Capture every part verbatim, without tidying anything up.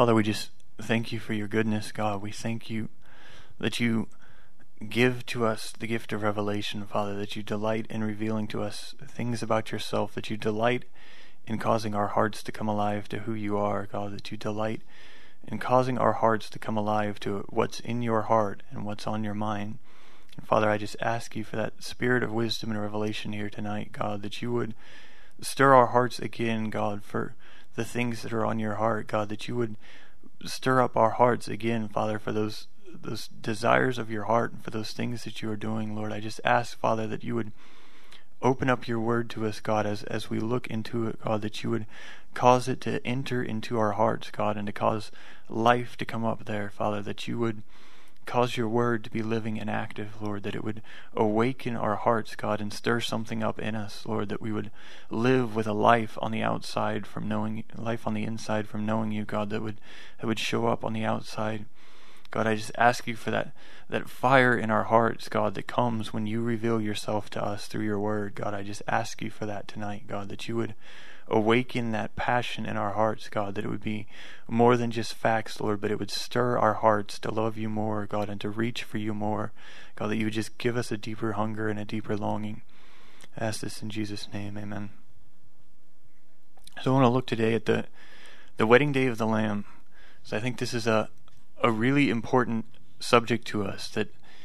Father, we just thank you for your goodness, God. We thank you that you give to us the gift of revelation, Father, that you delight in revealing to us things about yourself, that you delight in causing our hearts to come alive to who you are, God, that you delight in causing our hearts to come alive to what's in your heart and what's on your mind. And Father, I just ask you for that spirit of wisdom and revelation here tonight, God, that you would stir our hearts again, God, for the things that are on your heart, God, that you would stir up our hearts again, Father, for those those desires of your heart and for those things that you are doing, Lord. I just ask, Father, that you would open up your word to us, God, as, as we look into it, God, that you would cause it to enter into our hearts, God, and to cause life to come up there, Father, that you would cause your word to be living and active, Lord, that it would awaken our hearts, God, and stir something up in us, Lord, that we would live with a life on the outside from knowing, life on the inside from knowing you, God, that would, that would show up on the outside. God, I just ask you for that, that fire in our hearts, God, that comes when you reveal yourself to us through your word. God, I just ask you for that tonight, God, that you would awaken that passion in our hearts, God, that it would be more than just facts, Lord, but it would stir our hearts to love you more, God, and to reach for you more. God, that you would just give us a deeper hunger and a deeper longing. I ask this in Jesus' name, amen. So I want to look today at the, the wedding day of the Lamb. So I think this is a a really important subject to us, that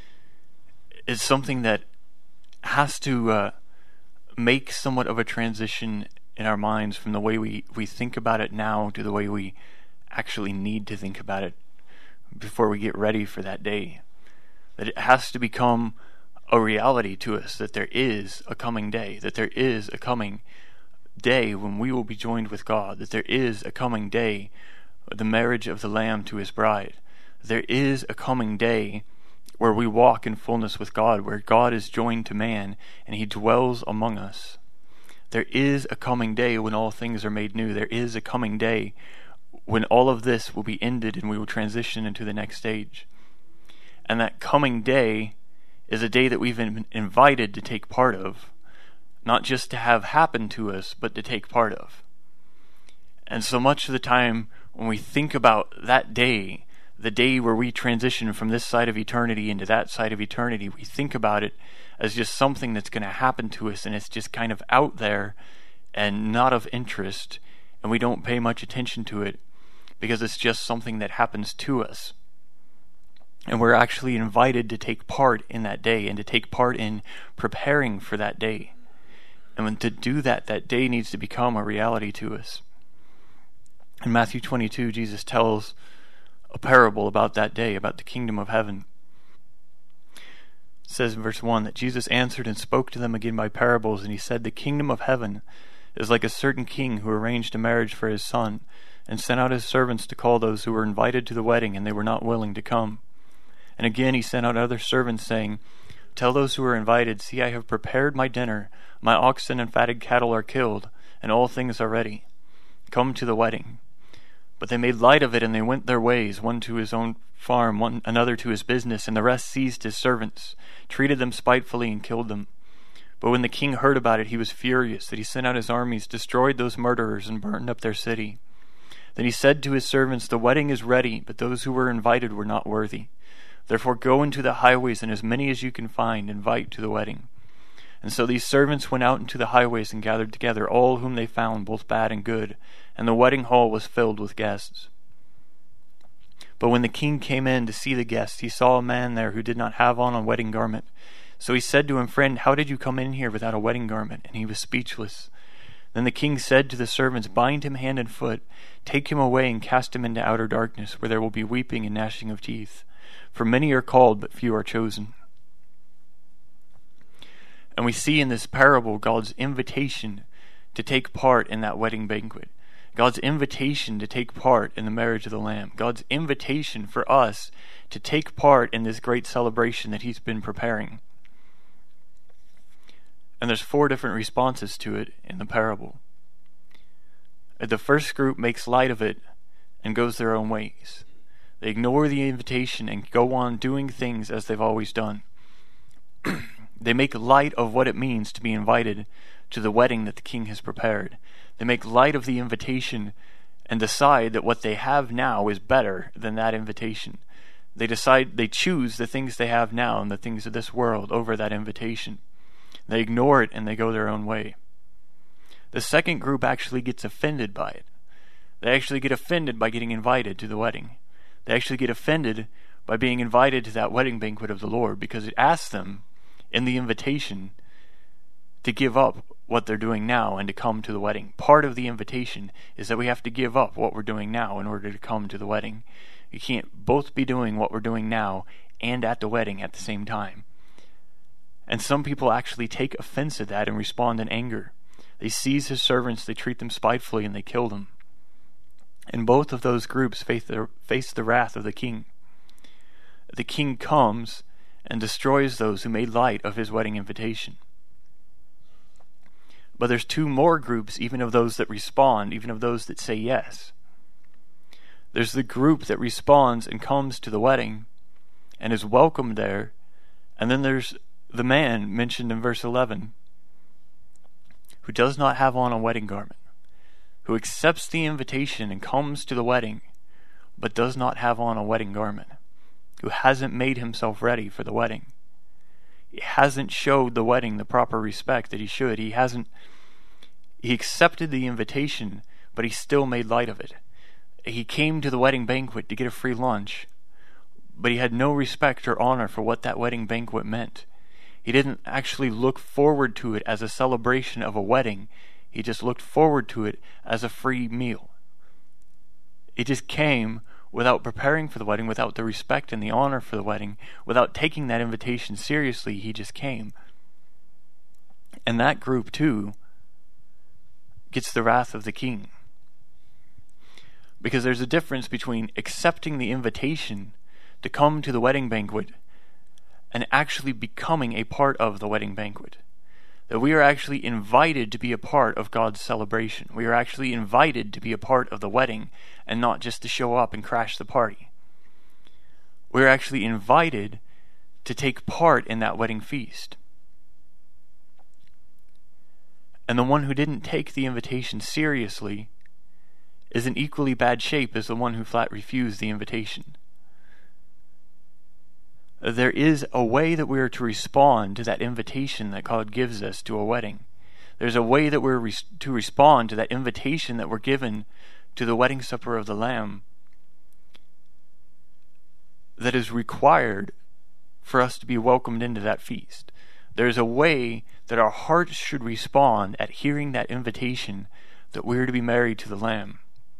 is something that has to uh, make somewhat of a transition in our minds from the way we, we think about it now to the way we actually need to think about it before we get ready for that day. That it has to become a reality to us, that there is a coming day, that there is a coming day when we will be joined with God, that there is a coming day, the marriage of the Lamb to his bride. There is a coming day where we walk in fullness with God, where God is joined to man and he dwells among us. There is a coming day when all things are made new. There is a coming day when all of this will be ended and we will transition into the next stage. And that coming day is a day that we've been invited to take part of, not just to have happen to us, but to take part of. And so much of the time when we think about that day, the day where we transition from this side of eternity into that side of eternity, we think about it as just something that's going to happen to us, and it's just kind of out there and not of interest, and we don't pay much attention to it because it's just something that happens to us. And we're actually invited to take part in that day and to take part in preparing for that day. And when to do that, that day needs to become a reality to us. In Matthew twenty-two, Jesus tells a parable about that day, about the kingdom of heaven. It says in verse one that Jesus answered and spoke to them again by parables, and he said, "The kingdom of heaven is like a certain king who arranged a marriage for his son, and sent out his servants to call those who were invited to the wedding, and they were not willing to come. And again he sent out other servants, saying, 'Tell those who are invited, see, I have prepared my dinner, my oxen and fatted cattle are killed, and all things are ready. Come to the wedding.' But they made light of it, and they went their ways, one to his own farm, one another to his business, and the rest seized his servants, treated them spitefully, and killed them. But when the king heard about it, he was furious, that he sent out his armies, destroyed those murderers, and burned up their city. Then he said to his servants, 'The wedding is ready, but those who were invited were not worthy. Therefore go into the highways, and as many as you can find, invite to the wedding.' And so these servants went out into the highways and gathered together all whom they found, both bad and good, and the wedding hall was filled with guests. But when the king came in to see the guests, he saw a man there who did not have on a wedding garment. So he said to him, 'Friend, how did you come in here without a wedding garment?' And he was speechless. Then the king said to the servants, 'Bind him hand and foot, take him away and cast him into outer darkness, where there will be weeping and gnashing of teeth. For many are called, but few are chosen.'" And we see in this parable God's invitation to take part in that wedding banquet. God's invitation to take part in the marriage of the Lamb. God's invitation for us to take part in this great celebration that he's been preparing. And there's four different responses to it in the parable. The first group makes light of it and goes their own ways. They ignore the invitation and go on doing things as they've always done. They make light of what it means to be invited to the wedding that the king has prepared. They make light of the invitation and decide that what they have now is better than that invitation. They decide, they choose the things they have now and the things of this world over that invitation. They ignore it and they go their own way. The second group actually gets offended by it. They actually get offended by getting invited to the wedding. They actually get offended by being invited to that wedding banquet of the Lord, because it asks them in the invitation to give up what they're doing now and to come to the wedding. Part of the invitation is that we have to give up what we're doing now in order to come to the wedding. You can't both be doing what we're doing now and at the wedding at the same time. And some people actually take offense at that and respond in anger. They seize his servants, they treat them spitefully, and they kill them. And both of those groups face the, face the wrath of the king. The king comes and destroys those who made light of his wedding invitation. But there's two more groups, even of those that respond, even of those that say yes. There's the group that responds and comes to the wedding and is welcomed there. And then there's the man mentioned in verse eleven, who does not have on a wedding garment, who accepts the invitation and comes to the wedding, but does not have on a wedding garment, who hasn't made himself ready for the wedding. He hasn't showed the wedding the proper respect that he should. He hasn't, he accepted the invitation, but he still made light of it. He came to the wedding banquet to get a free lunch, but he had no respect or honor for what that wedding banquet meant. He didn't actually look forward to it as a celebration of a wedding. He just looked forward to it as a free meal. It just came without preparing for the wedding, without the respect and the honor for the wedding, without taking that invitation seriously. He just came. And that group too gets the wrath of the king. Because there's a difference between accepting the invitation to come to the wedding banquet and actually becoming a part of the wedding banquet. That we are actually invited to be a part of God's celebration. We are actually invited to be a part of the wedding and not just to show up and crash the party. We are actually invited to take part in that wedding feast. And the one who didn't take the invitation seriously is in equally bad shape as the one who flat refused the invitation. There is a way that we are to respond to that invitation that God gives us to a wedding. There's a way that we're res- to respond to that invitation that we're given to the wedding supper of the Lamb that is required for us to be welcomed into that feast. There's a way that our hearts should respond at hearing that invitation that we're to be married to the Lamb.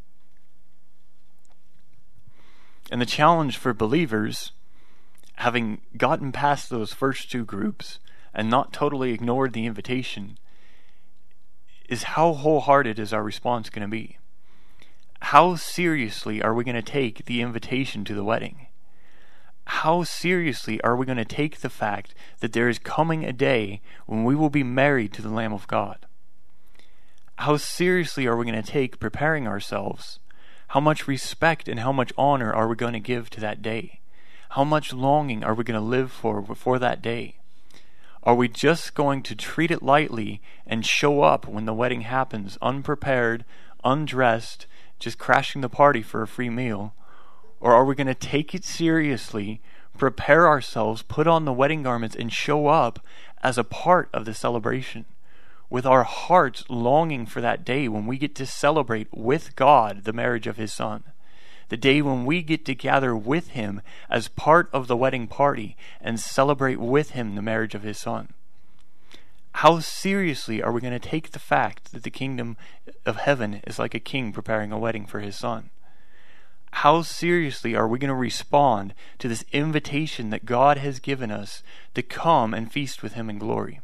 And the challenge for believers, having gotten past those first two groups and not totally ignored the invitation, is how wholehearted is our response going to be? How seriously are we going to take the invitation to the wedding? How seriously are we going to take the fact that there is coming a day when we will be married to the Lamb of God? How seriously are we going to take preparing ourselves? How much respect and how much honor are we going to give to that day? How much longing are we going to live for before that day? Are we just going to treat it lightly and show up when the wedding happens, unprepared, undressed, just crashing the party for a free meal? Or are we going to take it seriously, prepare ourselves, put on the wedding garments, and show up as a part of the celebration, with our hearts longing for that day when we get to celebrate with God the marriage of His Son? The day when we get to gather with Him as part of the wedding party and celebrate with Him the marriage of His Son. How seriously are we going to take the fact that the kingdom of heaven is like a king preparing a wedding for his son? How seriously are we going to respond to this invitation that God has given us to come and feast with Him in glory?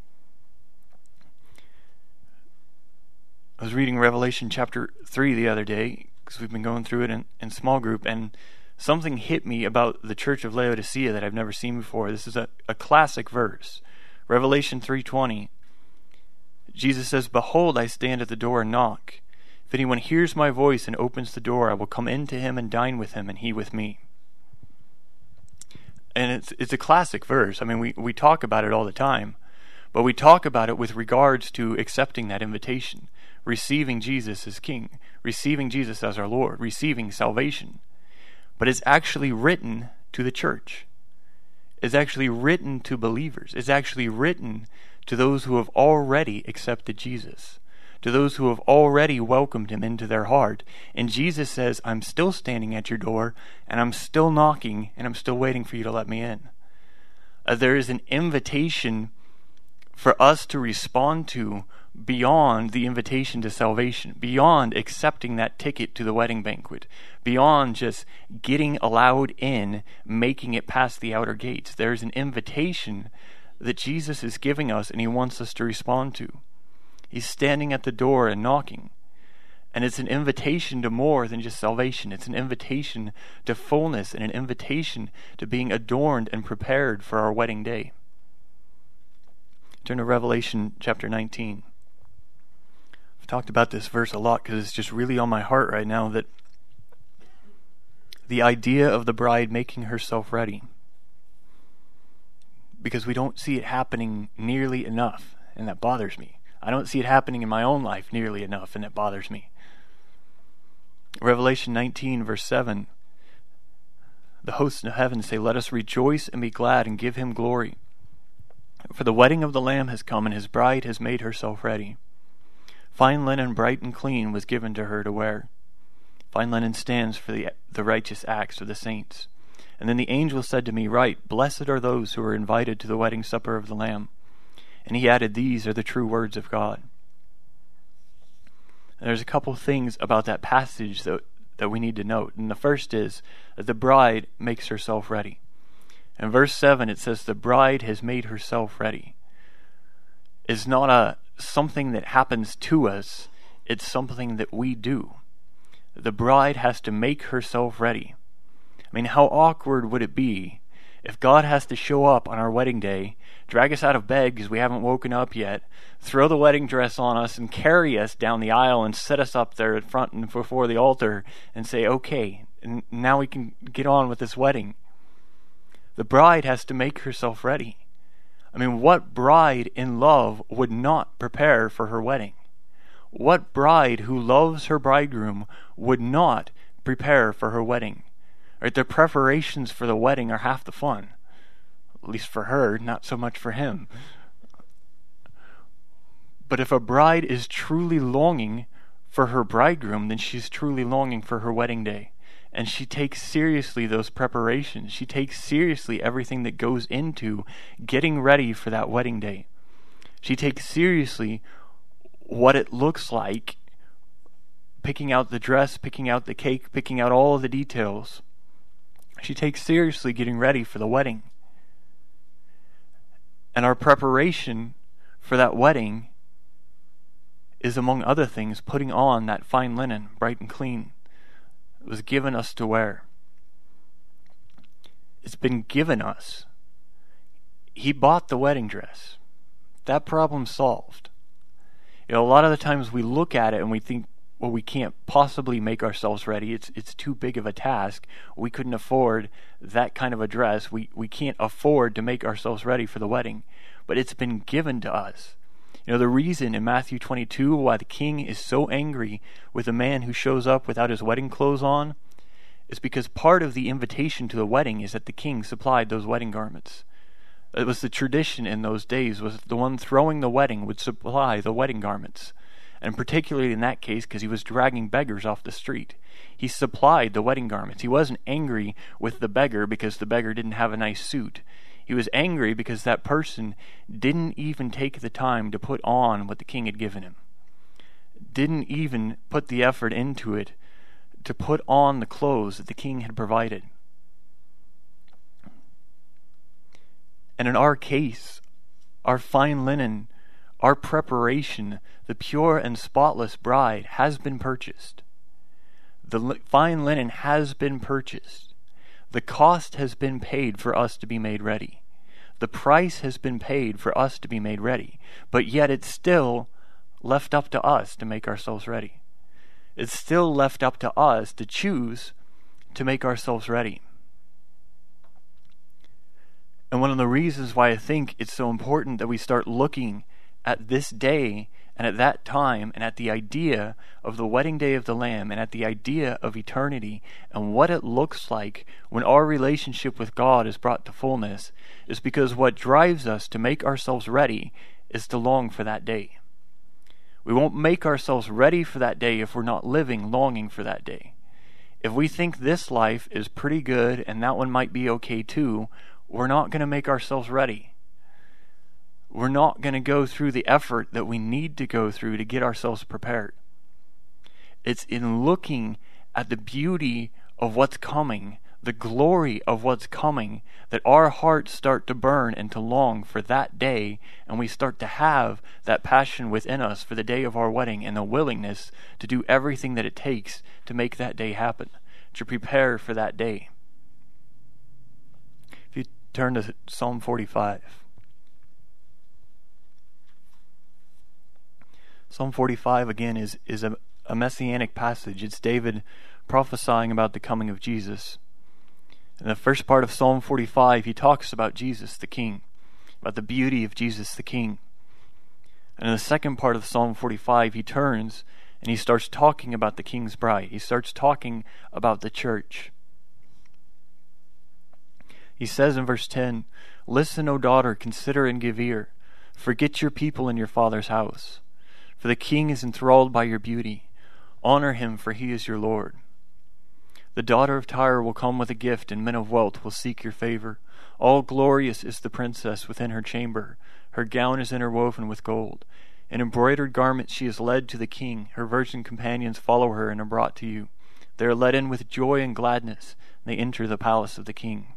I was reading Revelation chapter three the other day, because we've been going through it in, in small group, and something hit me about the church of Laodicea that I've never seen before. This is a, a classic verse. Revelation three twenty. Jesus says, "Behold, I stand at the door and knock. If anyone hears my voice and opens the door, I will come in to him and dine with him, and he with me." And it's it's a classic verse. I mean, we, we talk about it all the time, but we talk about it with regards to accepting that invitation, receiving Jesus as King, receiving Jesus as our Lord, receiving salvation. But it's actually written to the church. It's actually written to believers. It's actually written to those who have already accepted Jesus, to those who have already welcomed him into their heart. And Jesus says, I'm still standing at your door, and I'm still knocking, and I'm still waiting for you to let me in. Uh, there is an invitation for us to respond to beyond the invitation to salvation, beyond accepting that ticket to the wedding banquet, beyond just getting allowed in, making it past the outer gates. There's an invitation that Jesus is giving us and he wants us to respond to. He's standing at the door and knocking. And it's an invitation to more than just salvation. It's an invitation to fullness and an invitation to being adorned and prepared for our wedding day. Turn to Revelation chapter nineteen. I've talked about this verse a lot because it's just really on my heart right now, that the idea of the bride making herself ready, because we don't see it happening nearly enough, and that bothers me. I don't see it happening in my own life nearly enough, and it bothers me. Revelation nineteen verse seven, the hosts of heaven say, let us rejoice and be glad and give him glory. For the wedding of the Lamb has come, and his bride has made herself ready. Fine linen, bright and clean, was given to her to wear. Fine linen stands for the, the righteous acts of the saints. And then the angel said to me, write, blessed are those who are invited to the wedding supper of the Lamb. And he added, these are the true words of God. And there's a couple things about that passage that, that we need to note. And the first is that the bride makes herself ready. In verse seven, it says, the bride has made herself ready. It's not a something that happens to us. It's something that we do. The bride has to make herself ready. I mean, how awkward would it be if God has to show up on our wedding day, drag us out of bed because we haven't woken up yet, throw the wedding dress on us and carry us down the aisle and set us up there at front and before the altar and say, okay, and now we can get on with this wedding. The bride has to make herself ready. I mean, what bride in love would not prepare for her wedding? What bride who loves her bridegroom would not prepare for her wedding? Right, the preparations for the wedding are half the fun. At least for her, not so much for him. But if a bride is truly longing for her bridegroom, then she's truly longing for her wedding day. And she takes seriously those preparations. She takes seriously everything that goes into getting ready for that wedding day. She takes seriously what it looks like, picking out the dress, picking out the cake, picking out all of the details. She takes seriously getting ready for the wedding. And our preparation for that wedding is, among other things, putting on that fine linen, bright and clean. It was given us to wear. It's been given us. He bought the wedding dress. That problem's solved. You know, a lot of the times we look at it and we think, well, we can't possibly make ourselves ready. It's it's too big of a task. We couldn't afford that kind of a dress. We we can't afford to make ourselves ready for the wedding. But it's been given to us. You know, the reason in Matthew twenty-two why the king is so angry with a man who shows up without his wedding clothes on is because part of the invitation to the wedding is that the king supplied those wedding garments. It was the tradition in those days, was the one throwing the wedding would supply the wedding garments. And particularly in that case, because he was dragging beggars off the street. He supplied the wedding garments. He wasn't angry with the beggar because the beggar didn't have a nice suit. He was angry because that person didn't even take the time to put on what the king had given him. Didn't even put the effort into it to put on the clothes that the king had provided. And in our case, our fine linen, our preparation, the pure and spotless bride has been purchased. The li- fine linen has been purchased. The cost has been paid for us to be made ready. The price has been paid for us to be made ready. But yet it's still left up to us to make ourselves ready. It's still left up to us to choose to make ourselves ready. And one of the reasons why I think it's so important that we start looking at this day And at that time, and at the idea of the wedding day of the Lamb, and at the idea of eternity, and what it looks like when our relationship with God is brought to fullness, is because what drives us to make ourselves ready is to long for that day. We won't make ourselves ready for that day if we're not living longing for that day. If we think this life is pretty good and that one might be okay too, we're not going to make ourselves ready. We're not going to go through the effort that we need to go through to get ourselves prepared. It's in looking at the beauty of what's coming, the glory of what's coming, that our hearts start to burn and to long for that day, and we start to have that passion within us for the day of our wedding and the willingness to do everything that it takes to make that day happen, to prepare for that day. If you turn to Psalm forty-five. Psalm forty-five, again, is, is a, a messianic passage. It's David prophesying about the coming of Jesus. In the first part of Psalm forty-five, he talks about Jesus the King, about the beauty of Jesus the King. And in the second part of Psalm forty-five, he turns and he starts talking about the King's bride. He starts talking about the church. He says in verse ten, "Listen, O daughter, consider and give ear. Forget your people in your father's house. For the king is enthralled by your beauty. Honor him, for he is your Lord. The daughter of Tyre will come with a gift, and men of wealth will seek your favor. All glorious is the princess within her chamber. Her gown is interwoven with gold. In embroidered garments she is led to the king. Her virgin companions follow her and are brought to you. They are led in with joy and gladness. And they enter the palace of the king."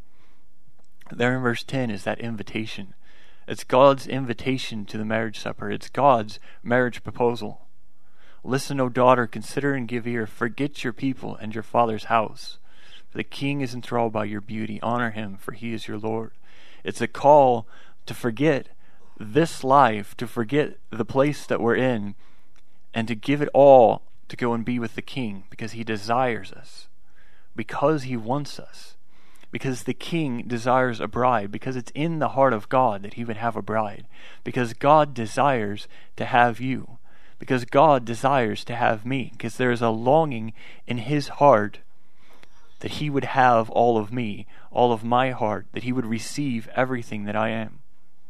There in verse ten is that invitation. It's God's invitation to the marriage supper. It's God's marriage proposal. "Listen, O daughter, consider and give ear. Forget your people and your father's house. For the king is enthralled by your beauty. Honor him, for he is your Lord." It's a call to forget this life, to forget the place that we're in, and to give it all to go and be with the king, because he desires us, because he wants us. Because the king desires a bride, because it's in the heart of God that he would have a bride, because God desires to have you, because God desires to have me, because there is a longing in his heart that he would have all of me, all of my heart, that he would receive everything that I am.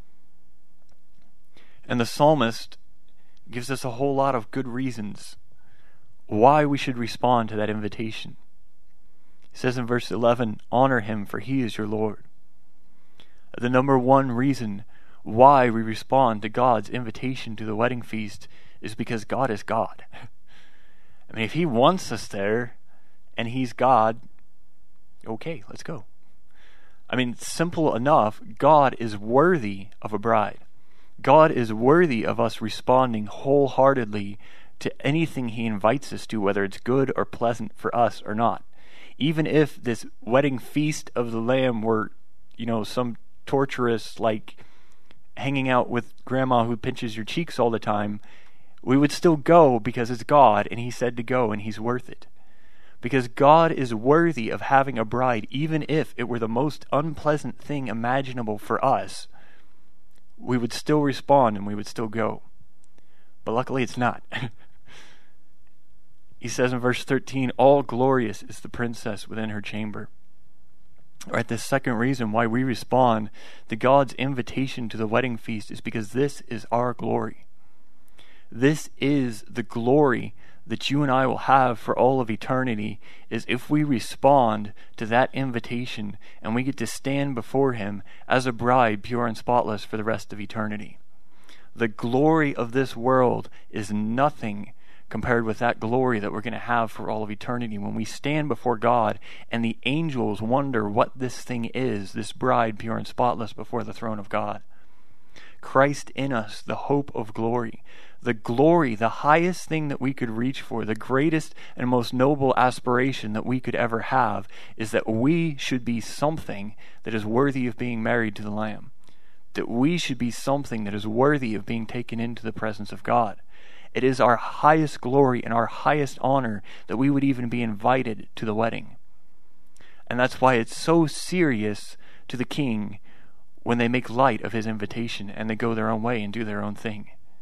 And the psalmist gives us a whole lot of good reasons why we should respond to that invitation. He says in verse eleven, "Honor him, for he is your Lord." The number one reason why we respond to God's invitation to the wedding feast is because God is God. I mean, if he wants us there and he's God, okay, let's go. I mean, simple enough, God is worthy of a bride. God is worthy of us responding wholeheartedly to anything he invites us to, whether it's good or pleasant for us or not. Even if this wedding feast of the Lamb were, you know, some torturous, like, hanging out with grandma who pinches your cheeks all the time, we would still go because it's God, and he said to go, and he's worth it. Because God is worthy of having a bride, even if it were the most unpleasant thing imaginable for us, we would still respond and we would still go. But luckily it's not. He says in verse thirteen, "All glorious is the princess within her chamber." All right, the second reason why we respond to God's invitation to the wedding feast is because this is our glory. This is the glory that you and I will have for all of eternity, is if we respond to that invitation and we get to stand before him as a bride, pure and spotless, for the rest of eternity. The glory of this world is nothing compared with that glory that we're going to have for all of eternity when we stand before God and the angels wonder what this thing is, this bride pure and spotless before the throne of God. Christ in us, the hope of glory. The glory, the highest thing that we could reach for, the greatest and most noble aspiration that we could ever have, is that we should be something that is worthy of being married to the Lamb. That we should be something that is worthy of being taken into the presence of God. It is our highest glory and our highest honor that we would even be invited to the wedding. And that's why it's so serious to the king when they make light of his invitation and they go their own way and do their own thing.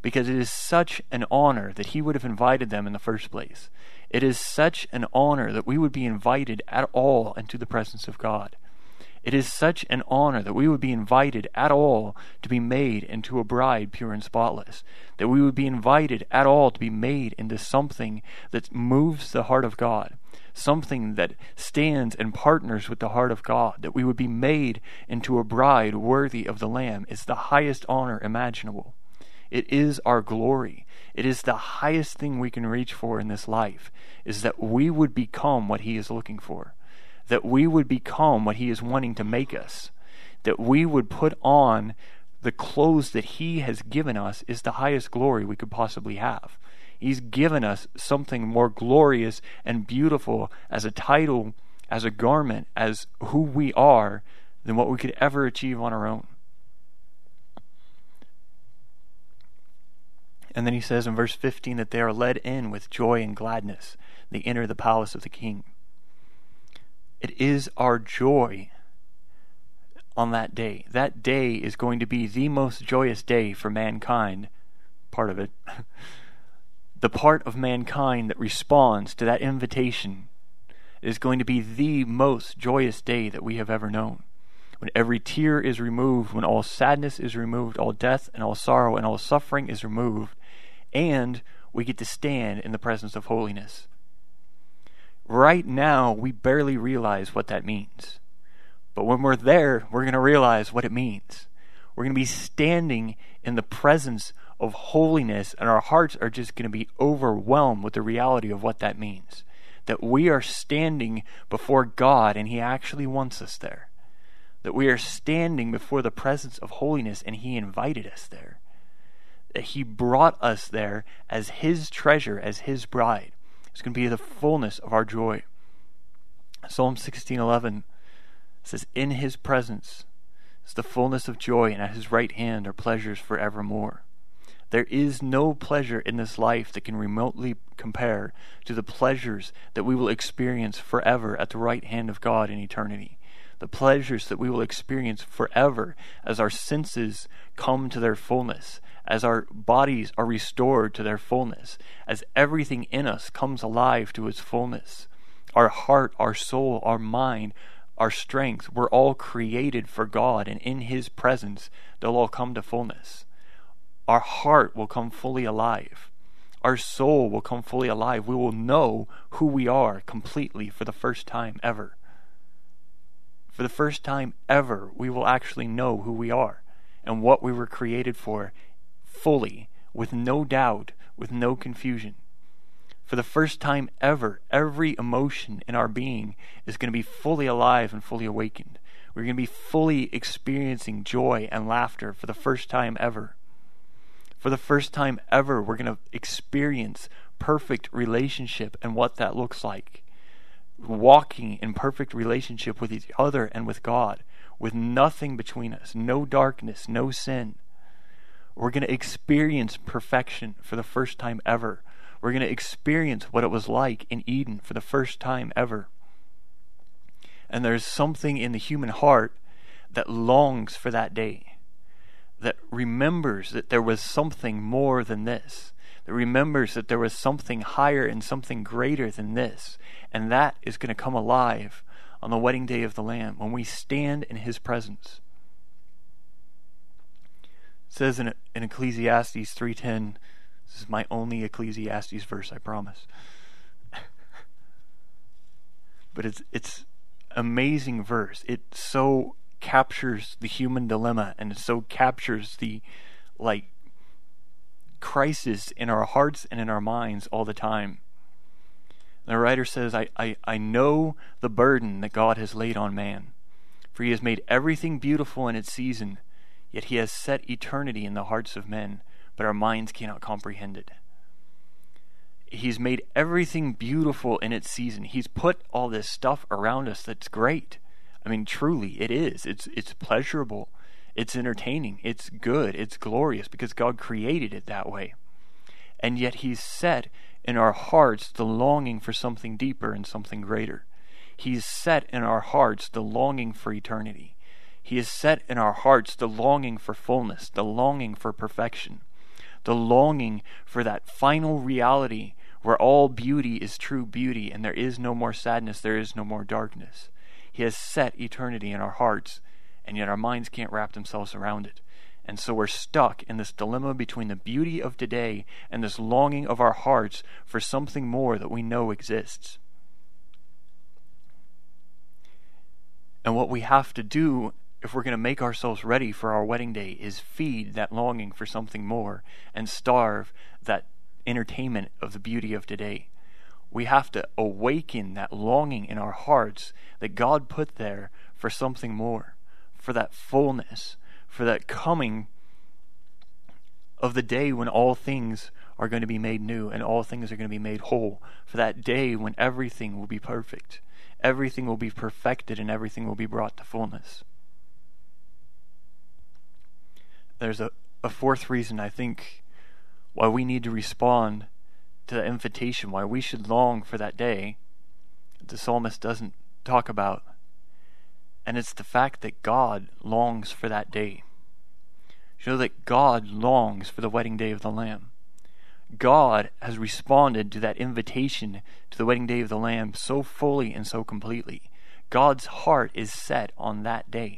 because it is such an honor that he would have invited them in the first place. It is such an honor that we would be invited at all into the presence of God. It is such an honor that we would be invited at all to be made into a bride pure and spotless, that we would be invited at all to be made into something that moves the heart of God, something that stands and partners with the heart of God, that we would be made into a bride worthy of the Lamb is the highest honor imaginable. It is our glory. It is the highest thing we can reach for in this life, is that we would become what he is looking for, that we would become what he is wanting to make us, that we would put on the clothes that he has given us is the highest glory we could possibly have. He's given us something more glorious and beautiful as a title, as a garment, as who we are, than what we could ever achieve on our own. And then he says in verse fifteen that they are led in with joy and gladness. They enter the palace of the king. It is our joy on that day. That day is going to be the most joyous day for mankind, part of it. The part of mankind that responds to that invitation is going to be the most joyous day that we have ever known. When every tear is removed, when all sadness is removed, all death and all sorrow and all suffering is removed, and we get to stand in the presence of holiness. Right now, we barely realize what that means. But when we're there, we're going to realize what it means. We're going to be standing in the presence of holiness, and our hearts are just going to be overwhelmed with the reality of what that means. That we are standing before God, and he actually wants us there. That we are standing before the presence of holiness, and he invited us there. That he brought us there as his treasure, as his bride. It's going to be the fullness of our joy. Psalm sixteen eleven says, in his presence is the fullness of joy, and at his right hand are pleasures forevermore. There is no pleasure in this life that can remotely compare to the pleasures that we will experience forever at the right hand of God in eternity. The pleasures that we will experience forever as our senses come to their fullness, as our bodies are restored to their fullness, as everything in us comes alive to its fullness. Our heart, our soul, our mind, our strength, we're all created for God, and in his presence they'll all come to fullness. Our heart will come fully alive. Our soul will come fully alive. We will know who we are completely for the first time ever. For the first time ever, we will actually know who we are and what we were created for fully, with no doubt, with no confusion. For the first time ever, every emotion in our being is going to be fully alive and fully awakened. We're going to be fully experiencing joy and laughter for the first time ever. For the first time ever, we're going to experience perfect relationship and what that looks like. Walking in perfect relationship with each other and with God, with nothing between us, no darkness, no sin. We're going to experience perfection for the first time ever. We're going to experience what it was like in Eden for the first time ever. And there's something in the human heart that longs for that day, that remembers that there was something more than this, that remembers that there was something higher and something greater than this, and that is going to come alive on the wedding day of the Lamb when we stand in his presence. It says in, in Ecclesiastes three ten, this is my only Ecclesiastes verse, I promise. But it's it's amazing verse. It so captures the human dilemma, and it so captures the like crisis in our hearts and in our minds all the time. The writer says, I, I, I know the burden that God has laid on man, for he has made everything beautiful in its season, yet he has set eternity in the hearts of men, but our minds cannot comprehend it. He's made everything beautiful in its season. He's put all this stuff around us that's great. I mean, truly, it is. It's it's pleasurable. It's entertaining. It's good. It's glorious because God created it that way. And yet he's set in our hearts the longing for something deeper and something greater. He's set in our hearts the longing for eternity. He has set in our hearts the longing for fullness, the longing for perfection, the longing for that final reality where all beauty is true beauty and there is no more sadness, there is no more darkness. He has set eternity in our hearts, and yet our minds can't wrap themselves around it. And so we're stuck in this dilemma between the beauty of today and this longing of our hearts for something more that we know exists. And what we have to do if we're going to make ourselves ready for our wedding day is feed that longing for something more and starve that entertainment of the beauty of today. We have to awaken that longing in our hearts that God put there for something more, for that fullness, for that coming of the day when all things are going to be made new and all things are going to be made whole, for that day when everything will be perfect, everything will be perfected, and everything will be brought to fullness. There's a, a fourth reason, I think, why we need to respond to the invitation, why we should long for that day that the psalmist doesn't talk about. And it's the fact that God longs for that day. You know that God longs for the wedding day of the Lamb. God has responded to that invitation to the wedding day of the Lamb so fully and so completely. God's heart is set on that day.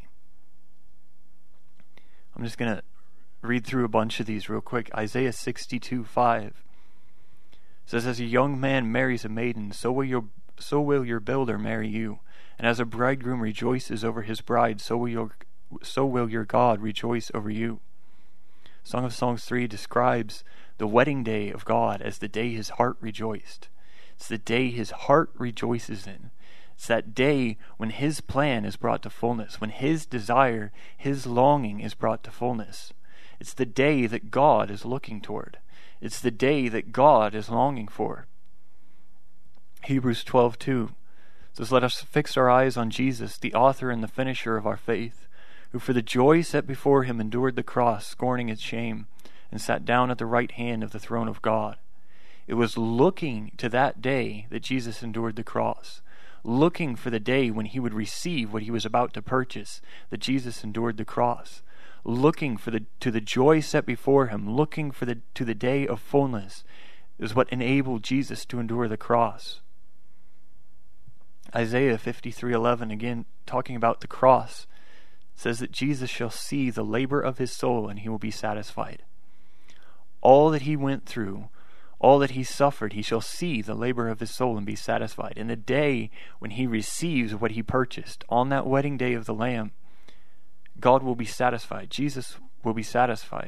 I'm just going to read through a bunch of these real quick. Isaiah sixty-two five says, "As a young man marries a maiden, so will your so will your builder marry you. And as a bridegroom rejoices over his bride, so will your so will your God rejoice over you." Song of Songs three describes the wedding day of God as the day his heart rejoiced. It's the day his heart rejoices in. It's that day when his plan is brought to fullness, when his desire, his longing is brought to fullness. It's the day that God is looking toward. It's the day that God is longing for. Hebrews twelve two says, "Let us fix our eyes on Jesus, the author and the finisher of our faith, who for the joy set before him endured the cross, scorning its shame, and sat down at the right hand of the throne of God." It was looking to that day that Jesus endured the cross, looking for the day when he would receive what he was about to purchase, that Jesus endured the cross, looking for the to the joy set before him, looking for the to the day of fullness is what enabled Jesus to endure the cross. Isaiah fifty-three eleven, again talking about the cross, says that Jesus shall see the labor of his soul and he will be satisfied. All that he went through, all that he suffered, he shall see the labor of his soul and be satisfied. In the day when he receives what he purchased, on that wedding day of the Lamb, God will be satisfied. Jesus will be satisfied.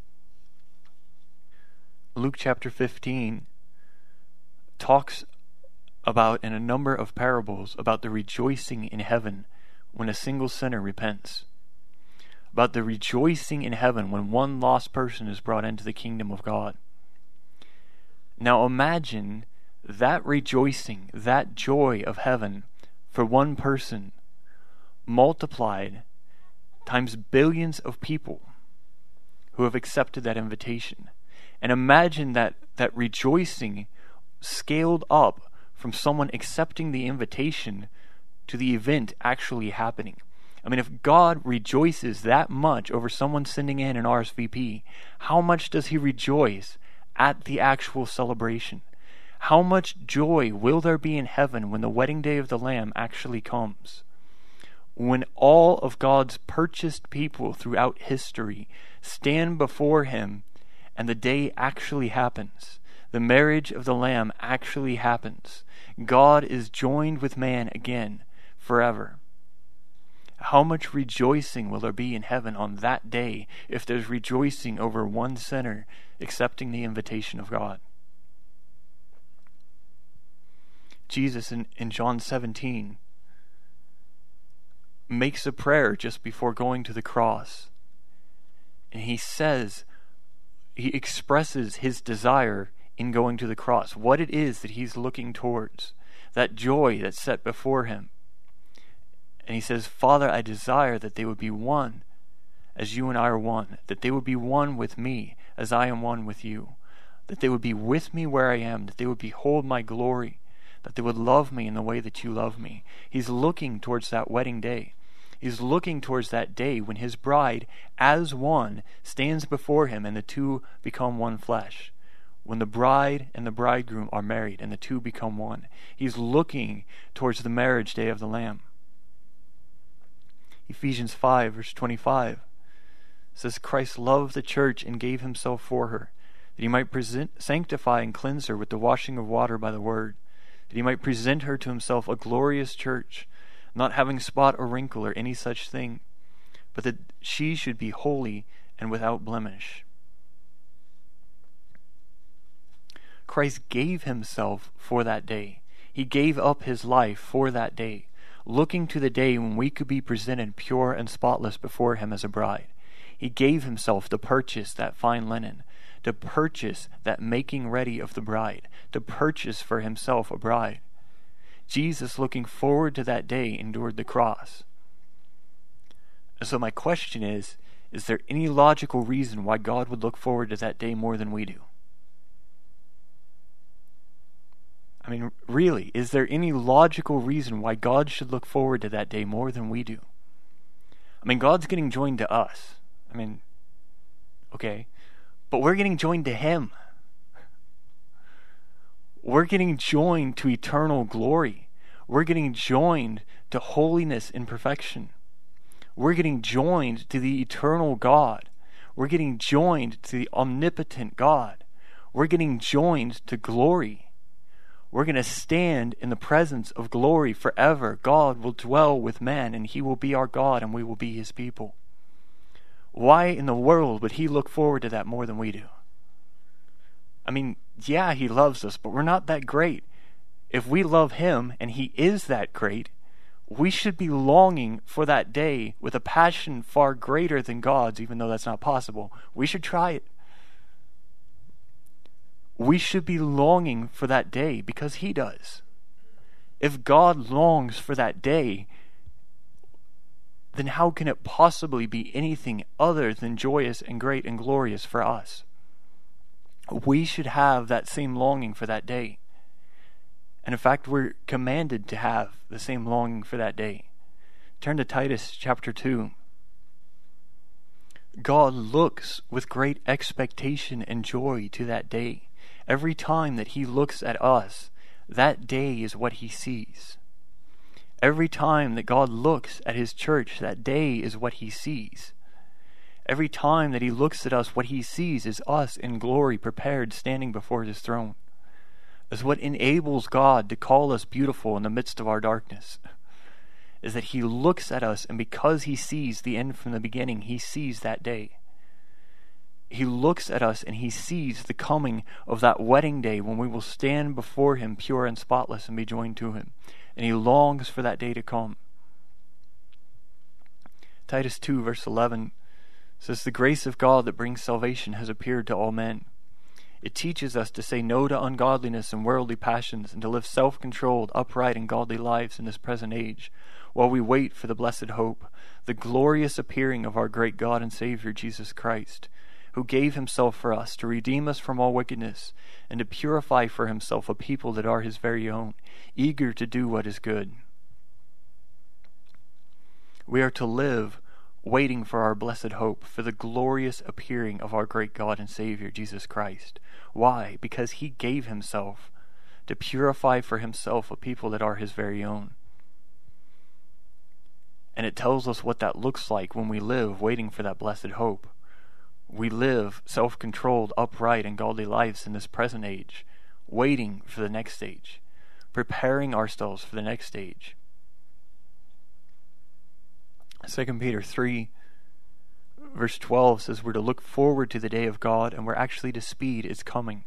Luke chapter fifteen talks about, in a number of parables, about the rejoicing in heaven when a single sinner repents. About the rejoicing in heaven when one lost person is brought into the kingdom of God. Now imagine that rejoicing, that joy of heaven for one person multiplied times billions of people who have accepted that invitation. And imagine that, that rejoicing scaled up from someone accepting the invitation to the event actually happening. I mean, if God rejoices that much over someone sending in an R S V P, how much does he rejoice at the actual celebration? How much joy will there be in heaven when the wedding day of the Lamb actually comes? When all of God's purchased people throughout history stand before him and the day actually happens. The marriage of the Lamb actually happens. God is joined with man again forever. How much rejoicing will there be in heaven on that day if there's rejoicing over one sinner accepting the invitation of God? Jesus in, in John seventeen makes a prayer just before going to the cross. And he says, he expresses his desire in going to the cross, what it is that he's looking towards, that joy that's set before him. And he says, "Father, I desire that they would be one as you and I are one, that they would be one with me as I am one with you, that they would be with me where I am, that they would behold my glory, that they would love me in the way that you love me." He's looking towards that wedding day. He's looking towards that day when his bride, as one, stands before him and the two become one flesh. When the bride and the bridegroom are married and the two become one. He's looking towards the marriage day of the Lamb. Ephesians five, verse twenty-five says, Christ loved the church and gave himself for her, that he might present, sanctify and cleanse her with the washing of water by the word, that he might present her to himself a glorious church, not having spot or wrinkle or any such thing, but that she should be holy and without blemish. Christ gave himself for that day. He gave up his life for that day, looking to the day when we could be presented pure and spotless before him as a bride. He gave himself to purchase that fine linen, to purchase that making ready of the bride, to purchase for himself a bride. Jesus, looking forward to that day, endured the cross. And so my question is, is there any logical reason why God would look forward to that day more than we do? I mean, really, is there any logical reason why God should look forward to that day more than we do? I mean, God's getting joined to us. I mean, okay, but we're getting joined to him. We're getting joined to eternal glory. We're getting joined to holiness and perfection. We're getting joined to the eternal God. We're getting joined to the omnipotent God. We're getting joined to glory. We're going to stand in the presence of glory forever. God will dwell with man, and he will be our God, and we will be his people. Why in the world would he look forward to that more than we do? I mean, yeah, he loves us, but we're not that great. If we love him, and he is that great, we should be longing for that day with a passion far greater than God's, even though that's not possible. We should try it. We should be longing for that day because he does. If God longs for that day, then how can it possibly be anything other than joyous and great and glorious for us? We should have that same longing for that day. And in fact, we're commanded to have the same longing for that day. Turn to Titus chapter two. God looks with great expectation and joy to that day. Every time that he looks at us, that day is what he sees. Every time that God looks at his church, that day is what he sees. Every time that he looks at us, what he sees is us in glory, prepared, standing before his throne. Is what enables God to call us beautiful in the midst of our darkness. Is that he looks at us, and because he sees the end from the beginning, he sees that day. He looks at us and he sees the coming of that wedding day when we will stand before him pure and spotless and be joined to him. And he longs for that day to come. Titus two verse eleven says, the grace of God that brings salvation has appeared to all men. It teaches us to say no to ungodliness and worldly passions and to live self-controlled, upright, and godly lives in this present age, while we wait for the blessed hope, the glorious appearing of our great God and Savior Jesus Christ, who gave himself for us to redeem us from all wickedness and to purify for himself a people that are his very own, eager to do what is good. We are to live waiting for our blessed hope, for the glorious appearing of our great God and Savior, Jesus Christ. Why? Because he gave himself to purify for himself a people that are his very own. And it tells us what that looks like when we live waiting for that blessed hope. We live self-controlled, upright, and godly lives in this present age, waiting for the next stage, preparing ourselves for the next stage. Second Peter three, verse twelve says we're to look forward to the day of God, and we're actually to speed its coming.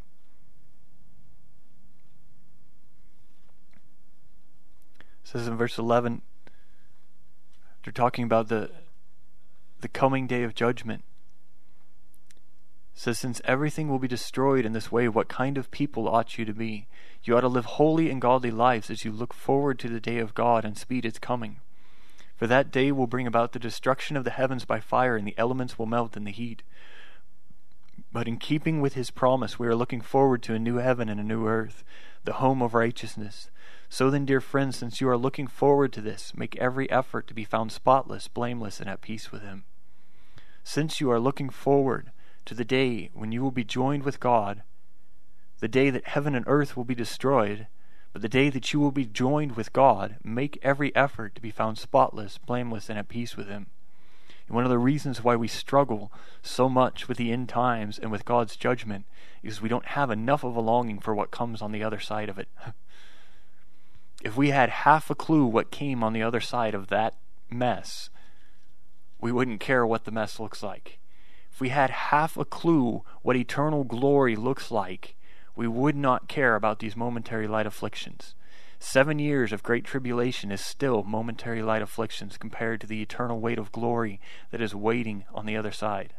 It says in verse eleven, they're talking about the the coming day of judgment. It says, since everything will be destroyed in this way, what kind of people ought you to be? You ought to live holy and godly lives as you look forward to the day of God and speed its coming. For that day will bring about the destruction of the heavens by fire, and the elements will melt in the heat. But in keeping with his promise, we are looking forward to a new heaven and a new earth, the home of righteousness. So then, dear friends, since you are looking forward to this, make every effort to be found spotless, blameless, and at peace with him. Since you are looking forward to the day when you will be joined with God, the day that heaven and earth will be destroyed, but the day that you will be joined with God, make every effort to be found spotless, blameless, and at peace with him. And one of the reasons why we struggle so much with the end times and with God's judgment is we don't have enough of a longing for what comes on the other side of it. If we had half a clue what came on the other side of that mess, we wouldn't care what the mess looks like. If we had half a clue what eternal glory looks like, we would not care about these momentary light afflictions. Seven years of great tribulation is still momentary light afflictions compared to the eternal weight of glory that is waiting on the other side.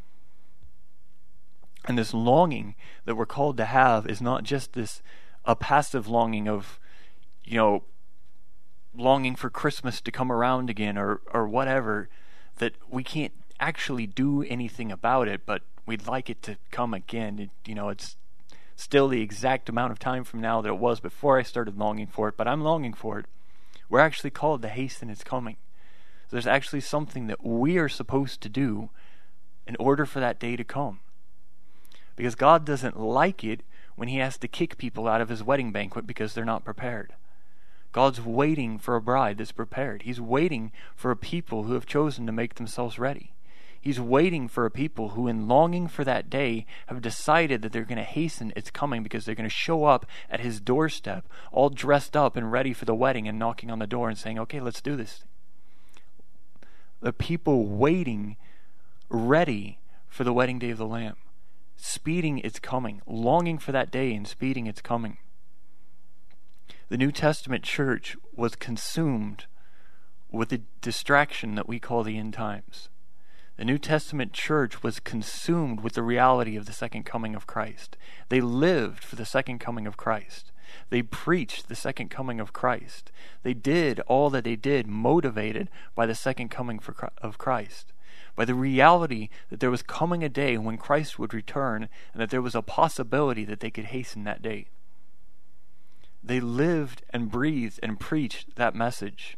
And this longing that we're called to have is not just this a passive longing of, you know, longing for Christmas to come around again or, or whatever, that we can't actually do anything about it, but we'd like it to come again. It, you know, it's still the exact amount of time from now that it was before I started longing for it, but I'm longing for it. We're actually called to hasten its coming. So there's actually something that we are supposed to do in order for that day to come. Because God doesn't like it when he has to kick people out of his wedding banquet because they're not prepared. God's waiting for a bride that's prepared. He's waiting for a people who have chosen to make themselves ready. He's waiting for a people who, in longing for that day, have decided that they're going to hasten its coming because they're going to show up at his doorstep, all dressed up and ready for the wedding and knocking on the door and saying, okay, let's do this. The people waiting, ready for the wedding day of the Lamb, speeding its coming, longing for that day and speeding its coming. The New Testament church was consumed with the distraction that we call the end times. The New Testament church was consumed with the reality of the second coming of Christ. They lived for the second coming of Christ. They preached the second coming of Christ. They did all that they did motivated by the second coming for, of Christ, by the reality that there was coming a day when Christ would return and that there was a possibility that they could hasten that day. They lived and breathed and preached that message.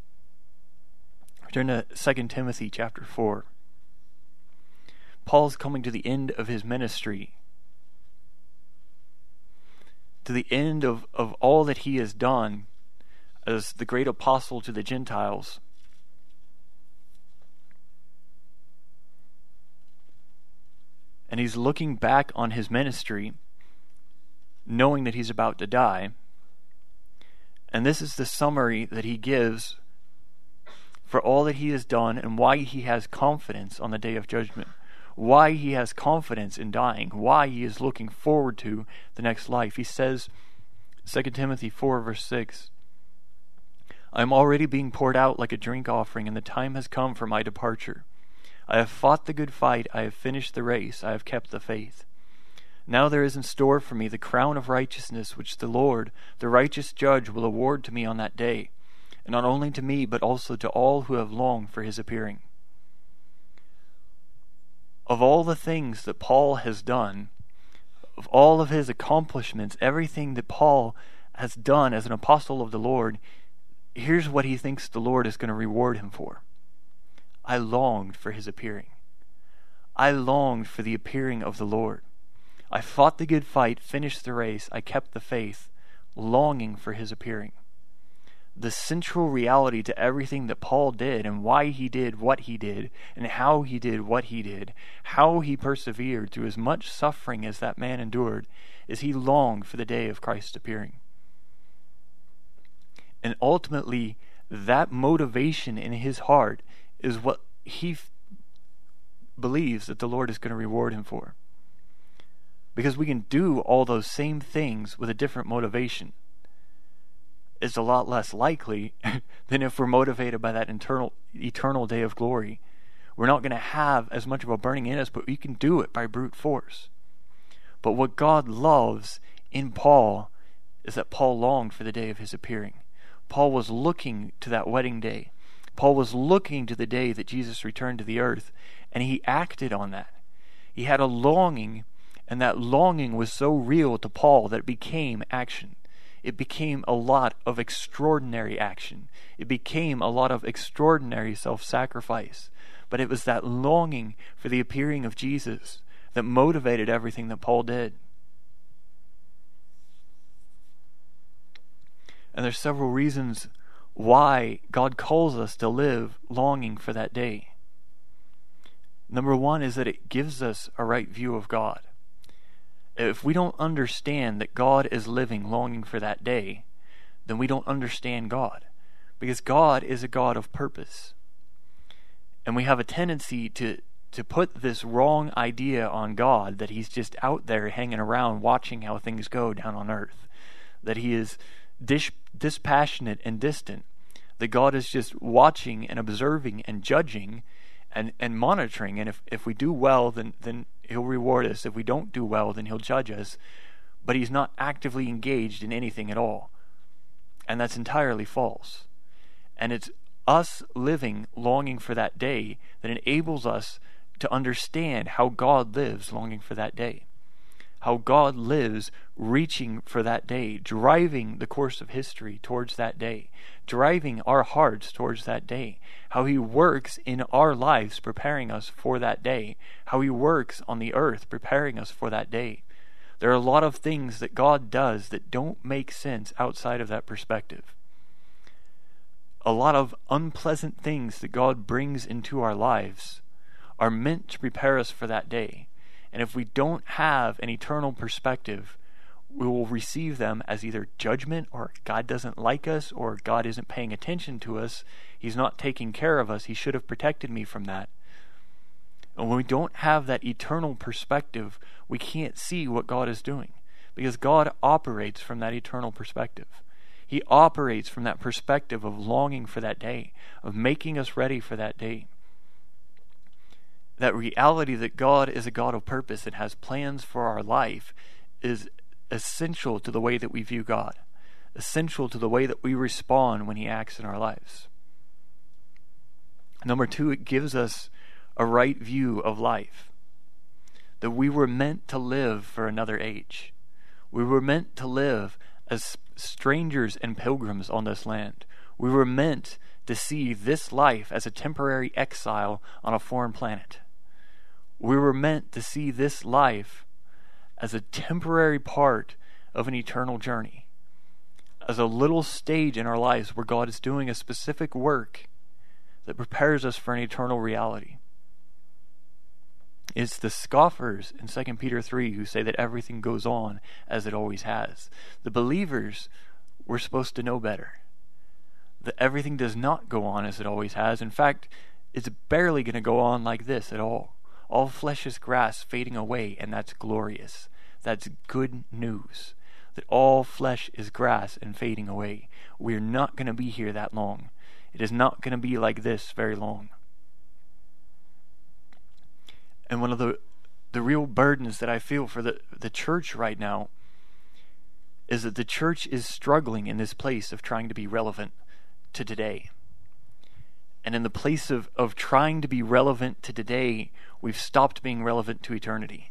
Turn to Second Timothy chapter four. Paul's coming to the end of his ministry, to the end of, of all that he has done as the great apostle to the Gentiles. And he's looking back on his ministry, knowing that he's about to die. And this is the summary that he gives for all that he has done and why he has confidence on the day of judgment, why he has confidence in dying, why he is looking forward to the next life. He says, Second Timothy four verse six, I am already being poured out like a drink offering, and the time has come for my departure. I have fought the good fight, I have finished the race, I have kept the faith. Now there is in store for me the crown of righteousness, which the Lord, the righteous judge, will award to me on that day, and not only to me, but also to all who have longed for his appearing. Of all the things that Paul has done, of all of his accomplishments, everything that Paul has done as an apostle of the Lord, here's what he thinks the Lord is going to reward him for. I longed for his appearing. I longed for the appearing of the Lord. I fought the good fight, finished the race, I kept the faith, longing for his appearing. The central reality to everything that Paul did and why he did what he did and how he did what he did, how he persevered through as much suffering as that man endured, is he longed for the day of Christ's appearing. And ultimately, that motivation in his heart is what he f- believes that the Lord is going to reward him for. Because we can do all those same things with a different motivation. It's a lot less likely than if we're motivated by that internal, eternal day of glory. We're not going to have as much of a burning in us, but we can do it by brute force. But what God loves in Paul is that Paul longed for the day of his appearing. Paul was looking to that wedding day. Paul was looking to the day that Jesus returned to the earth, and he acted on that. He had a longing, and that longing was so real to Paul that it became action. it became a lot of extraordinary action. It became a lot of extraordinary self-sacrifice. But it was that longing for the appearing of Jesus that motivated everything that Paul did. And there's several reasons why God calls us to live longing for that day. Number one is that it gives us a right view of God. If we don't understand that God is living longing for that day, then we don't understand God. Because God is a God of purpose. And we have a tendency to, to put this wrong idea on God that He's just out there hanging around watching how things go down on earth. That He is dis- dispassionate and distant. That God is just watching and observing and judging and, and monitoring. And if, if we do well, then, then He'll reward us. If we don't do well, then He'll judge us. But He's not actively engaged in anything at all. And that's entirely false. And it's us living longing for that day that enables us to understand how God lives longing for that day. How God lives reaching for that day, driving the course of history towards that day, driving our hearts towards that day. How He works in our lives preparing us for that day. How He works on the earth preparing us for that day. There are a lot of things that God does that don't make sense outside of that perspective. A lot of unpleasant things that God brings into our lives are meant to prepare us for that day. And if we don't have an eternal perspective, we will receive them as either judgment, or God doesn't like us, or God isn't paying attention to us. He's not taking care of us. He should have protected me from that. And when we don't have that eternal perspective, we can't see what God is doing. Because God operates from that eternal perspective. He operates from that perspective of longing for that day, of making us ready for that day. That reality that God is a God of purpose and has plans for our life is essential to the way that we view God, essential to the way that we respond when He acts in our lives. Number two, it gives us a right view of life. That we were meant to live for another age. We were meant to live as strangers and pilgrims on this land. We were meant to see this life as a temporary exile on a foreign planet. We were meant to see this life as a temporary part of an eternal journey. As a little stage in our lives where God is doing a specific work that prepares us for an eternal reality. It's the scoffers in Second Peter three who say that everything goes on as it always has. The believers were supposed to know better. That everything does not go on as it always has. In fact, it's barely going to go on like this at all. All flesh is grass fading away, and that's glorious. That's good news. That all flesh is grass and fading away. We're not going to be here that long. It is not going to be like this very long. And one of the the real burdens that I feel for the, the church right now is that the church is struggling in this place of trying to be relevant to today. And in the place of, of trying to be relevant to today, we've stopped being relevant to eternity.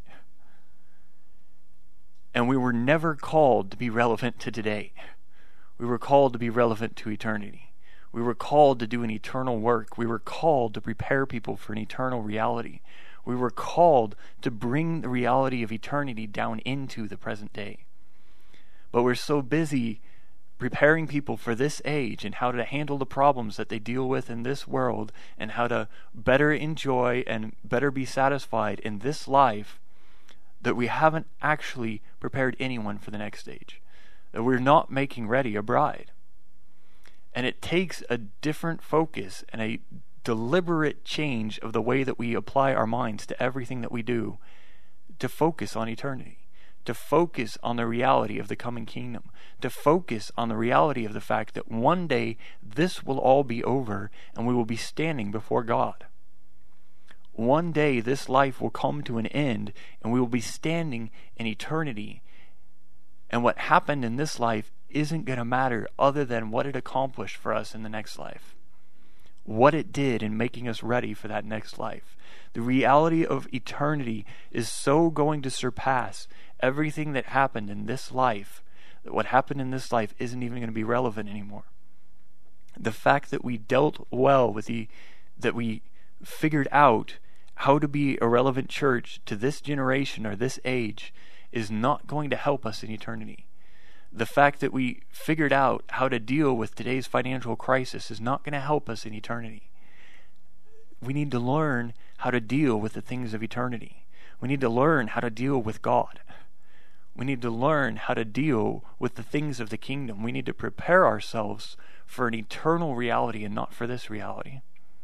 And we were never called to be relevant to today. We were called to be relevant to eternity. We were called to do an eternal work. We were called to prepare people for an eternal reality. We were called to bring the reality of eternity down into the present day. But we're so busy preparing people for this age and how to handle the problems that they deal with in this world and how to better enjoy and better be satisfied in this life that we haven't actually prepared anyone for the next stage. That we're not making ready a bride. And it takes a different focus and a deliberate change of the way that we apply our minds to everything that we do to focus on eternity, to focus on the reality of the coming kingdom, to focus on the reality of the fact that one day this will all be over and we will be standing before God. One day this life will come to an end and we will be standing in eternity. And what happened in this life isn't going to matter other than what it accomplished for us in the next life. What it did in making us ready for that next life. The reality of eternity is so going to surpass everything that happened in this life that what happened in this life isn't even going to be relevant anymore. The fact that we dealt well with the, that we figured out how to be a relevant church to this generation or this age is not going to help us in eternity. The fact that we figured out how to deal with today's financial crisis is not going to help us in eternity. We need to learn how to deal with the things of eternity. We need to learn how to deal with God. We need to learn how to deal with the things of the kingdom. We need to prepare ourselves for an eternal reality and not for this reality.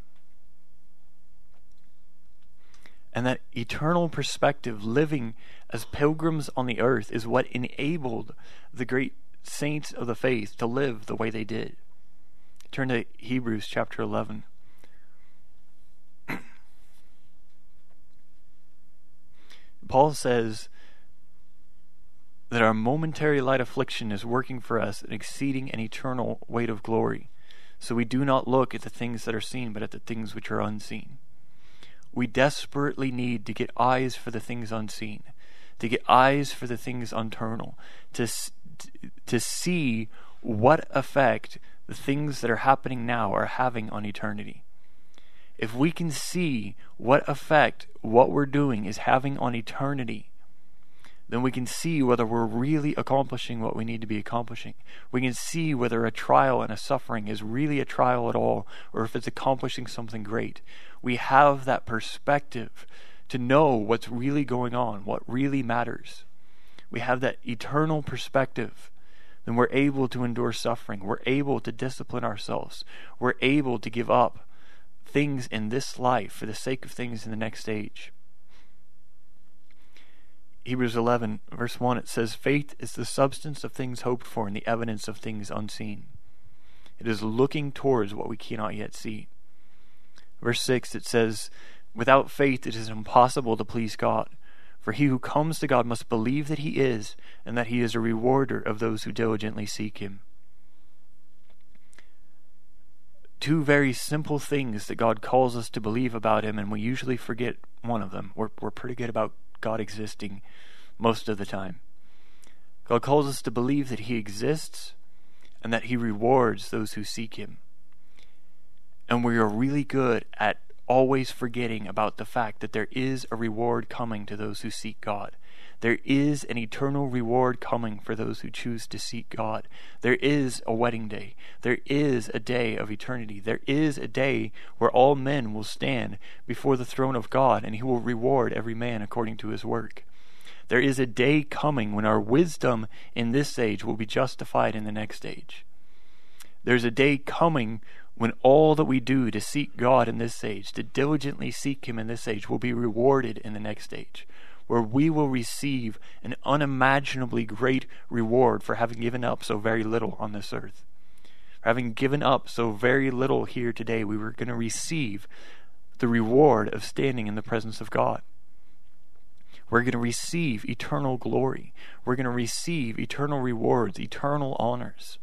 And that eternal perspective, living as pilgrims on the earth, is what enabled the great saints of the faith to live the way they did. Turn to Hebrews chapter eleven. Paul says that our momentary light affliction is working for us an exceeding and eternal weight of glory. So we do not look at the things that are seen, but at the things which are unseen. We desperately need to get eyes for the things unseen, to get eyes for the things eternal, to, to see what effect the things that are happening now are having on eternity. If we can see what effect what we're doing is having on eternity, then we can see whether we're really accomplishing what we need to be accomplishing. We can see whether a trial and a suffering is really a trial at all, or if it's accomplishing something great. We have that perspective to know what's really going on, what really matters. We have that eternal perspective. Then we're able to endure suffering. We're able to discipline ourselves. We're able to give up things in this life for the sake of things in the next age. Hebrews eleven, verse one, it says, faith is the substance of things hoped for and the evidence of things unseen. It is looking towards what we cannot yet see. Verse six, it says, without faith it is impossible to please God. For he who comes to God must believe that he is, and that he is a rewarder of those who diligently seek him. Two very simple things that God calls us to believe about him, and we usually forget one of them. We're, we're pretty good about God existing most of the time. God calls us to believe that he exists and that he rewards those who seek him. And we are really good at always forgetting about the fact that there is a reward coming to those who seek God. There is an eternal reward coming for those who choose to seek God. There is a wedding day. There is a day of eternity. There is a day where all men will stand before the throne of God, and he will reward every man according to his work. There is a day coming when our wisdom in this age will be justified in the next age. There's a day coming when all that we do to seek God in this age, to diligently seek him in this age, will be rewarded in the next age, where we will receive an unimaginably great reward for having given up so very little on this earth. For having given up so very little here today, we were going to receive the reward of standing in the presence of God. We're going to receive eternal glory. We're going to receive eternal rewards, eternal honors.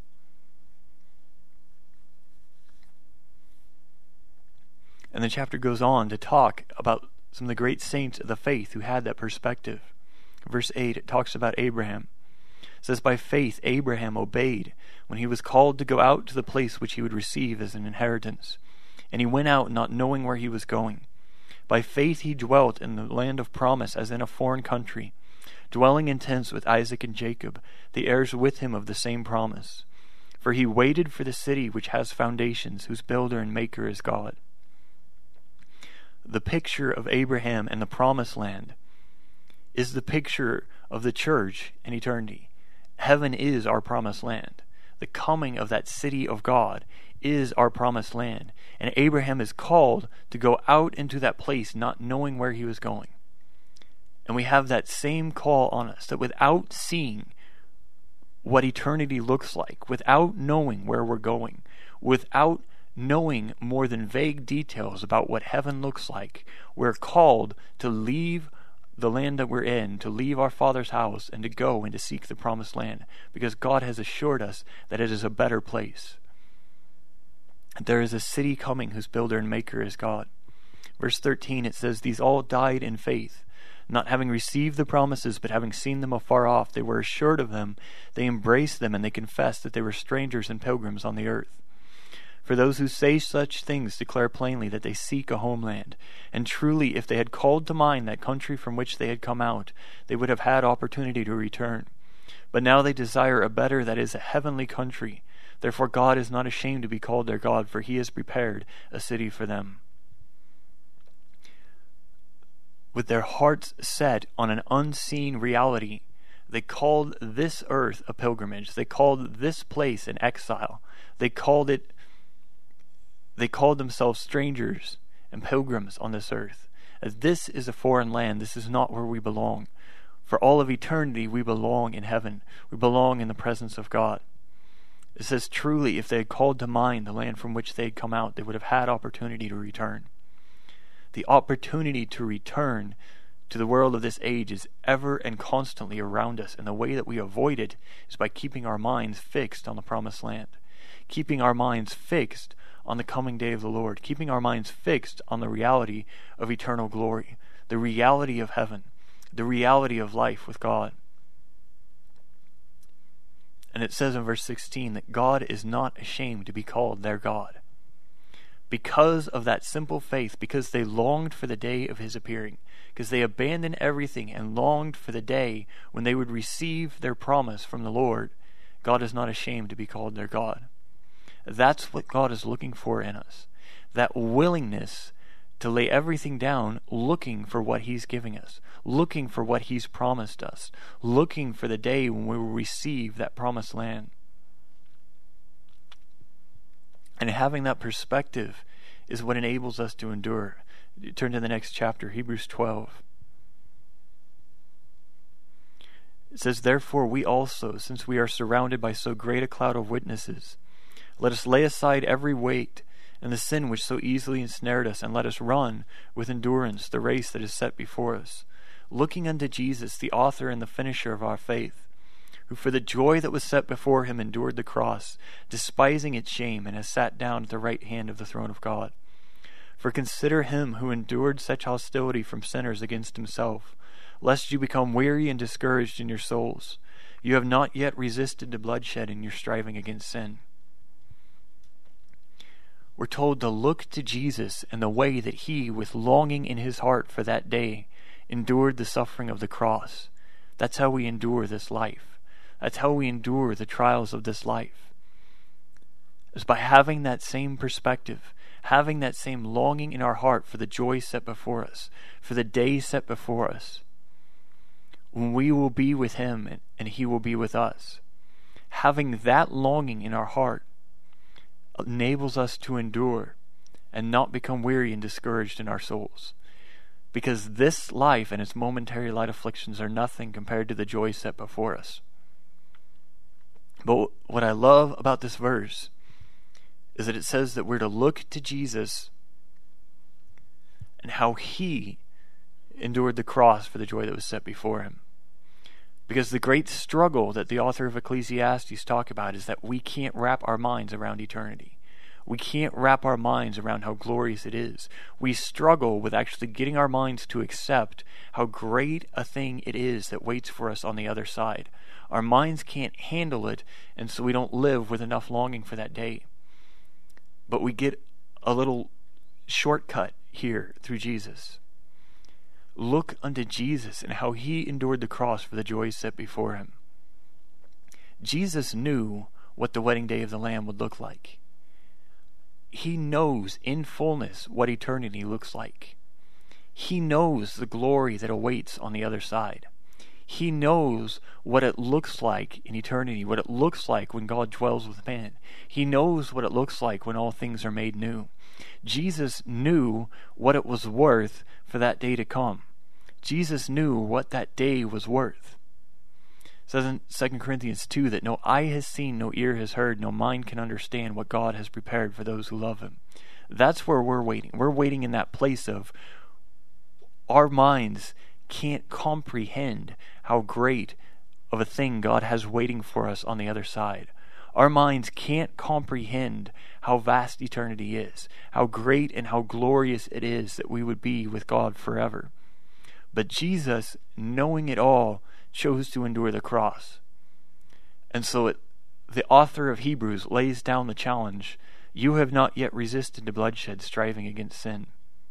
And the chapter goes on to talk about some of the great saints of the faith who had that perspective. Verse eight, it talks about Abraham. It says, by faith Abraham obeyed when he was called to go out to the place which he would receive as an inheritance. And he went out not knowing where he was going. By faith he dwelt in the land of promise as in a foreign country, dwelling in tents with Isaac and Jacob, the heirs with him of the same promise. For he waited for the city which has foundations, whose builder and maker is God. The picture of Abraham and the promised land is the picture of the church in eternity. Heaven is our promised land. The coming of that city of God is our promised land. And Abraham is called to go out into that place not knowing where he was going. And we have that same call on us, that without seeing what eternity looks like, without knowing where we're going, without knowing more than vague details about what heaven looks like, we're called to leave the land that we're in, to leave our Father's house, and to go and to seek the promised land, because God has assured us that it is a better place. There is a city coming whose builder and maker is God. Verse thirteen, it says, these all died in faith, Not having received the promises, but having seen them afar off, they were assured of them, they embraced them, and they confessed that they were strangers and pilgrims on the earth. For those who say such things declare plainly that they seek a homeland. And truly, if they had called to mind that country from which they had come out, they would have had opportunity to return. But now they desire a better, that is, a heavenly country. Therefore God is not ashamed to be called their God, for he has prepared a city for them. With their hearts set on an unseen reality, they called this earth a pilgrimage. They called this place an exile. They called it, they called themselves strangers and pilgrims on this earth. As this is a foreign land, this is not where we belong. For all of eternity, we belong in heaven. We belong in the presence of God. It says, truly, if they had called to mind the land from which they had come out, they would have had opportunity to return. The opportunity to return to the world of this age is ever and constantly around us, and the way that we avoid it is by keeping our minds fixed on the promised land, keeping our minds fixed on the coming day of the Lord, keeping our minds fixed on the reality of eternal glory, the reality of heaven, the reality of life with God. And it says in verse sixteen that God is not ashamed to be called their God. Because of that simple faith, because they longed for the day of his appearing, because they abandoned everything and longed for the day when they would receive their promise from the Lord, God is not ashamed to be called their God. That's what God is looking for in us. That willingness to lay everything down, looking for what he's giving us, looking for what he's promised us, looking for the day when we will receive that promised land. And having that perspective is what enables us to endure. Turn to the next chapter, Hebrews twelve. It says, therefore we also, since we are surrounded by so great a cloud of witnesses, let us lay aside every weight and the sin which so easily ensnared us, and let us run with endurance the race that is set before us, looking unto Jesus, the author and the finisher of our faith, who for the joy that was set before him endured the cross, despising its shame, and has sat down at the right hand of the throne of God. For consider him who endured such hostility from sinners against himself, lest you become weary and discouraged in your souls. You have not yet resisted to bloodshed in your striving against sin. We're told to look to Jesus and the way that he, with longing in his heart for that day, endured the suffering of the cross. That's how we endure this life. That's how we endure the trials of this life. It's by having that same perspective, having that same longing in our heart for the joy set before us, for the day set before us, when we will be with him and he will be with us. Having that longing in our heart enables us to endure and not become weary and discouraged in our souls. Because this life and its momentary light afflictions are nothing compared to the joy set before us. But what I love about this verse is that it says that we're to look to Jesus and how he endured the cross for the joy that was set before him. Because the great struggle that the author of Ecclesiastes talk about is that we can't wrap our minds around eternity. We can't wrap our minds around how glorious it is. We struggle with actually getting our minds to accept how great a thing it is that waits for us on the other side. Our minds can't handle it, and so we don't live with enough longing for that day. But we get a little shortcut here through Jesus. Look unto Jesus and how he endured the cross for the joy set before him. Jesus knew what the wedding day of the Lamb would look like. He knows in fullness what eternity looks like. He knows the glory that awaits on the other side. He knows what it looks like in eternity, what it looks like when God dwells with man. He knows what it looks like when all things are made new. Jesus knew what it was worth for that day to come. Jesus knew what that day was worth. It says in Second Corinthians two that no eye has seen, no ear has heard, no mind can understand what God has prepared for those who love him. That's where we're waiting. We're waiting in that place of our minds can't comprehend how great of a thing God has waiting for us on the other side. Our minds can't comprehend how vast eternity is, how great and how glorious it is that we would be with God forever. But Jesus, knowing it all, chose to endure the cross. And so it, the author of Hebrews lays down the challenge: you have not yet resisted to bloodshed, striving against sin.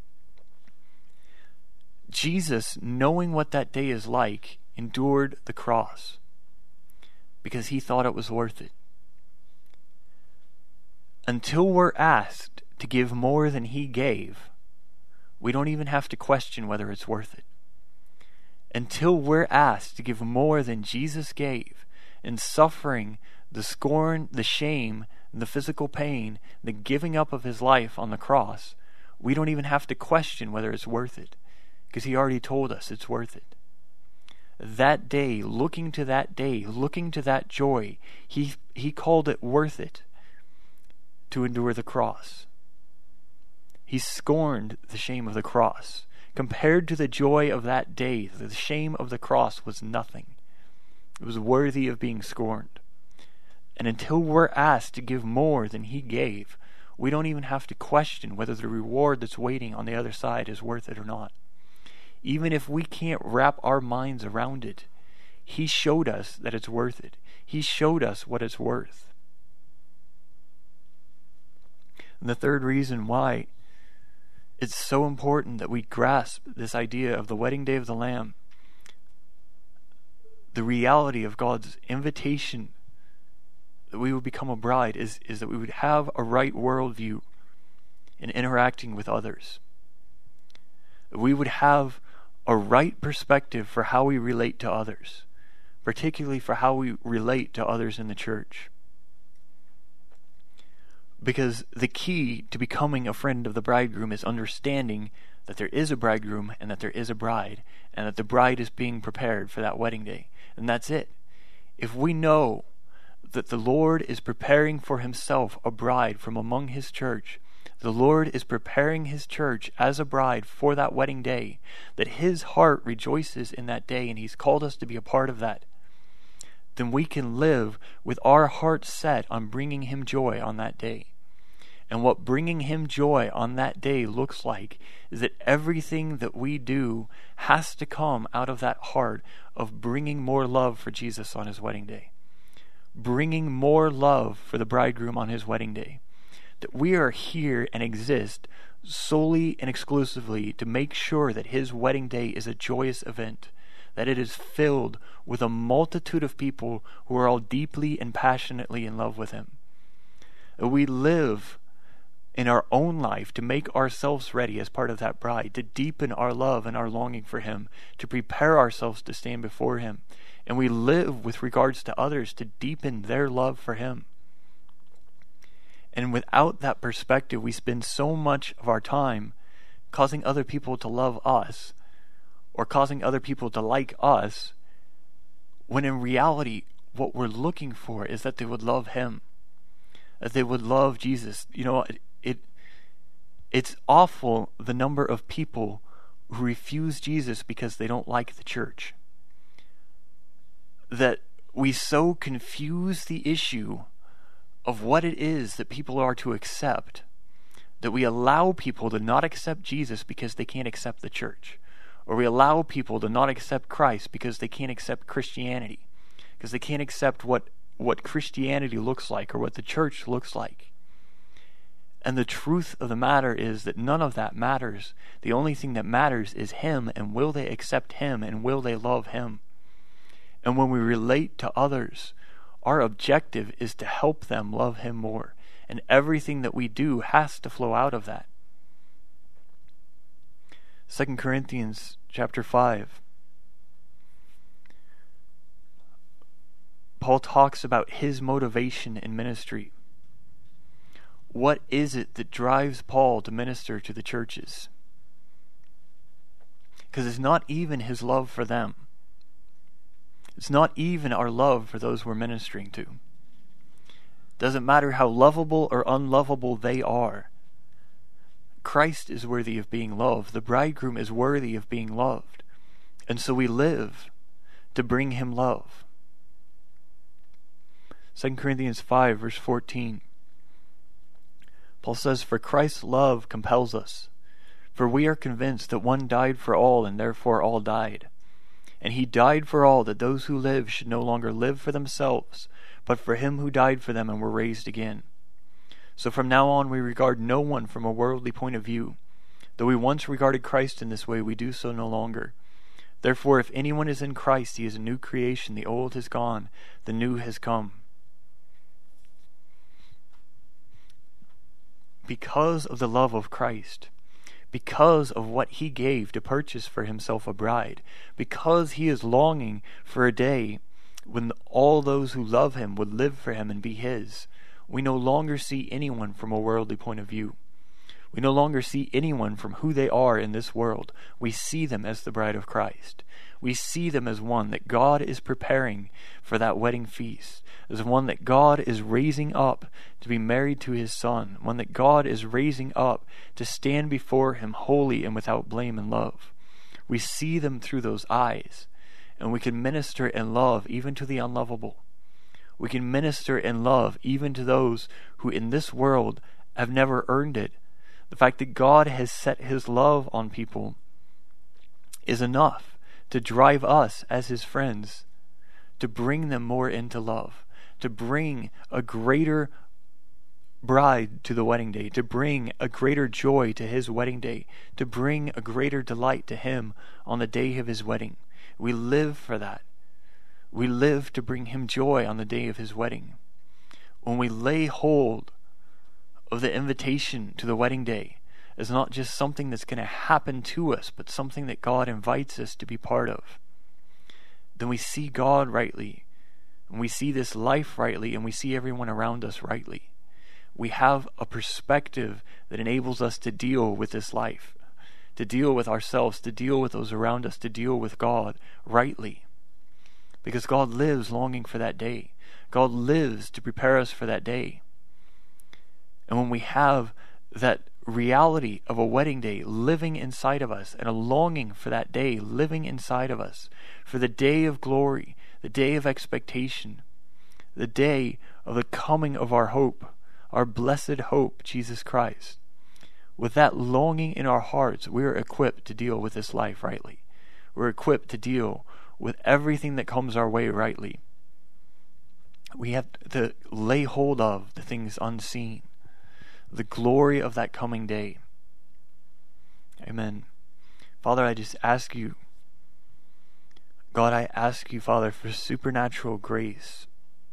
Jesus, knowing what that day is like, endured the cross because he thought it was worth it. Until we're asked to give more than he gave, we don't even have to question whether it's worth it. Until we're asked to give more than Jesus gave, in suffering, the scorn, the shame, the physical pain, the giving up of his life on the cross, we don't even have to question whether it's worth it, because he already told us it's worth it. That day, looking to that day, looking to that joy, he he called it worth it to endure the cross. He scorned the shame of the cross. Compared to the joy of that day, the shame of the cross was nothing. It was worthy of being scorned. And until we're asked to give more than he gave, we don't even have to question whether the reward that's waiting on the other side is worth it or not. Even if we can't wrap our minds around it, he showed us that it's worth it. He showed us what it's worth. And the third reason why it's so important that we grasp this idea of the wedding day of the Lamb, the reality of God's invitation that we would become a bride, is, is that we would have a right worldview in interacting with others. We would have a right perspective for how we relate to others, particularly for how we relate to others in the church. Because the key to becoming a friend of the bridegroom is understanding that there is a bridegroom and that there is a bride, and that the bride is being prepared for that wedding day. And that's it. If we know that the Lord is preparing for himself a bride from among his church, the Lord is preparing his church as a bride for that wedding day, that his heart rejoices in that day and he's called us to be a part of that, then we can live with our hearts set on bringing him joy on that day. And what bringing him joy on that day looks like is that everything that we do has to come out of that heart of bringing more love for Jesus on his wedding day. Bringing more love for the bridegroom on his wedding day. That we are here and exist solely and exclusively to make sure that his wedding day is a joyous event. That it is filled with a multitude of people who are all deeply and passionately in love with him. That we live in our own life to make ourselves ready as part of that bride, to deepen our love and our longing for him, to prepare ourselves to stand before him. And we live with regards to others to deepen their love for him. And without that perspective, we spend so much of our time causing other people to love us, or causing other people to like us, when in reality, what we're looking for is that they would love him, that they would love Jesus. You know, it, it it's awful the number of people who refuse Jesus because they don't like the church. That we so confuse the issue of what it is that people are to accept, that we allow people to not accept Jesus because they can't accept the church. Or we allow people to not accept Christ because they can't accept Christianity, because they can't accept what, what Christianity looks like or what the church looks like. And the truth of the matter is that none of that matters. The only thing that matters is him, and will they accept him, and will they love him. And when we relate to others, our objective is to help them love him more. And everything that we do has to flow out of that. Second Corinthians chapter five. Paul talks about his motivation in ministry. What is it that drives Paul to minister to the churches? Because it's not even his love for them. It's not even our love for those we're ministering to. Doesn't matter how lovable or unlovable they are. Christ is worthy of being loved. The bridegroom is worthy of being loved. And so we live to bring him love. Second Corinthians five verse fourteen. Paul says, "For Christ's love compels us, For we are convinced that one died for all, and therefore all died. And he died for all, that those who live should no longer live for themselves, but for him who died for them and were raised again. So from now on we regard no one from a worldly point of view. Though we once regarded Christ in this way, we do so no longer. Therefore, if anyone is in Christ, he is a new creation. The old has gone, the new has come. Because of the love of Christ, because of what he gave to purchase for himself a bride, because he is longing for a day when all those who love him would live for him and be his, we no longer see anyone from a worldly point of view. We no longer see anyone from who they are in this world. We see them as the bride of Christ. We see them as one that God is preparing for that wedding feast, as one that God is raising up to be married to his Son, one that God is raising up to stand before him holy and without blame and love. We see them through those eyes, and we can minister in love even to the unlovable. We can minister in love even to those who in this world have never earned it. The fact that God has set his love on people is enough to drive us as his friends to bring them more into love, to bring a greater bride to the wedding day, to bring a greater joy to his wedding day, to bring a greater delight to him on the day of his wedding. We live for that. We live to bring him joy on the day of his wedding. When we lay hold of the invitation to the wedding day as not just something that's going to happen to us, but something that God invites us to be part of, then we see God rightly, and we see this life rightly, and we see everyone around us rightly. We have a perspective that enables us to deal with this life, to deal with ourselves, to deal with those around us, to deal with God rightly. Because God lives longing for that day. God lives to prepare us for that day. And when we have that reality of a wedding day living inside of us, and a longing for that day living inside of us, for the day of glory, the day of expectation, the day of the coming of our hope, our blessed hope, Jesus Christ, with that longing in our hearts, we are equipped to deal with this life rightly. We're equipped to deal with everything that comes our way rightly. We have to lay hold of the things unseen, the glory of that coming day. Amen. Father, I just ask you, God, I ask you, Father, for supernatural grace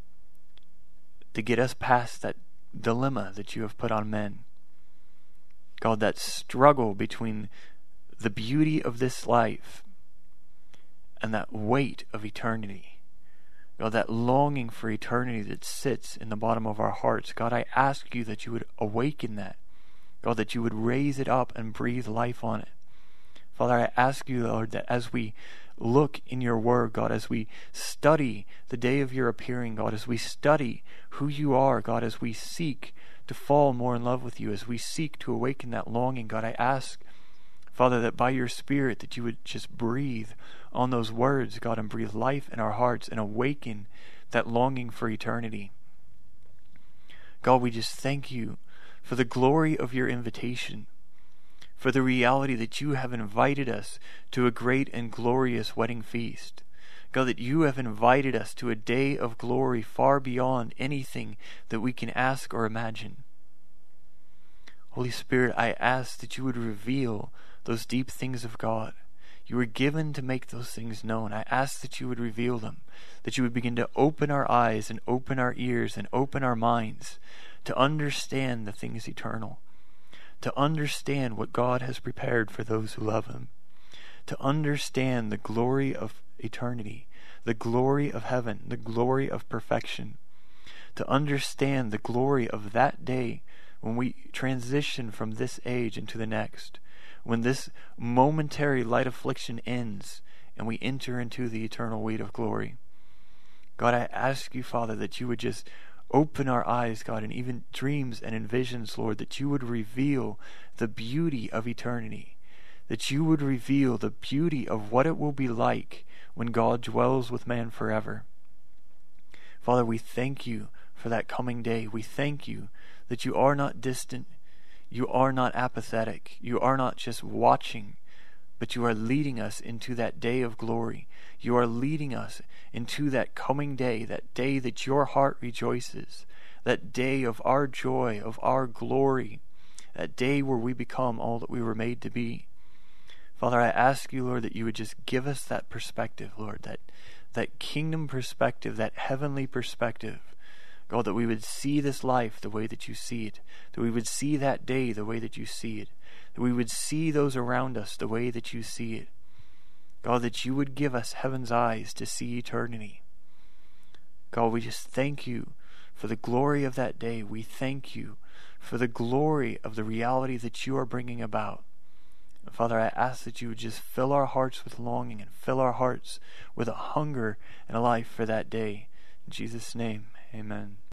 to get us past that dilemma that you have put on men. God, that struggle between the beauty of this life and that weight of eternity. God, that longing for eternity that sits in the bottom of our hearts. God, I ask you that you would awaken that. God, that you would raise it up and breathe life on it. Father, I ask you, Lord, that as we look in your word, God, as we study the day of your appearing, God, as we study who you are, God, as we seek to fall more in love with you, as we seek to awaken that longing, God, I ask, Father, that by your Spirit that you would just breathe on those words, God, and breathe life in our hearts and awaken that longing for eternity. God, we just thank you for the glory of your invitation, for the reality that you have invited us to a great and glorious wedding feast. God, that you have invited us to a day of glory far beyond anything that we can ask or imagine. Holy Spirit, I ask that you would reveal those deep things of God. You were given to make those things known. I ask that you would reveal them, that you would begin to open our eyes and open our ears and open our minds to understand the things eternal, to understand what God has prepared for those who love him, to understand the glory of eternity, the glory of heaven, the glory of perfection, to understand the glory of that day when we transition from this age into the next, when this momentary light affliction ends and we enter into the eternal weight of glory. God, I ask you, Father, that you would just open our eyes, God, and even dreams and in visions, Lord, that you would reveal the beauty of eternity, that you would reveal the beauty of what it will be like when God dwells with man forever. Father, we thank you for that coming day. We thank you that you are not distant. you are not apathetic. You are not just watching, but you are leading us into that day of glory. You are leading us into that coming day, that day that your heart rejoices, that day of our joy, of our glory, that day where we become all that we were made to be. Father, I ask you, Lord, that you would just give us that perspective, Lord, that, that kingdom perspective, that heavenly perspective. God, that we would see this life the way that you see it, that we would see that day the way that you see it, that we would see those around us the way that you see it. God, that you would give us heaven's eyes to see eternity. God, we just thank you for the glory of that day. We thank you for the glory of the reality that you are bringing about. And Father, I ask that you would just fill our hearts with longing and fill our hearts with a hunger and a life for that day. In Jesus' name, amen.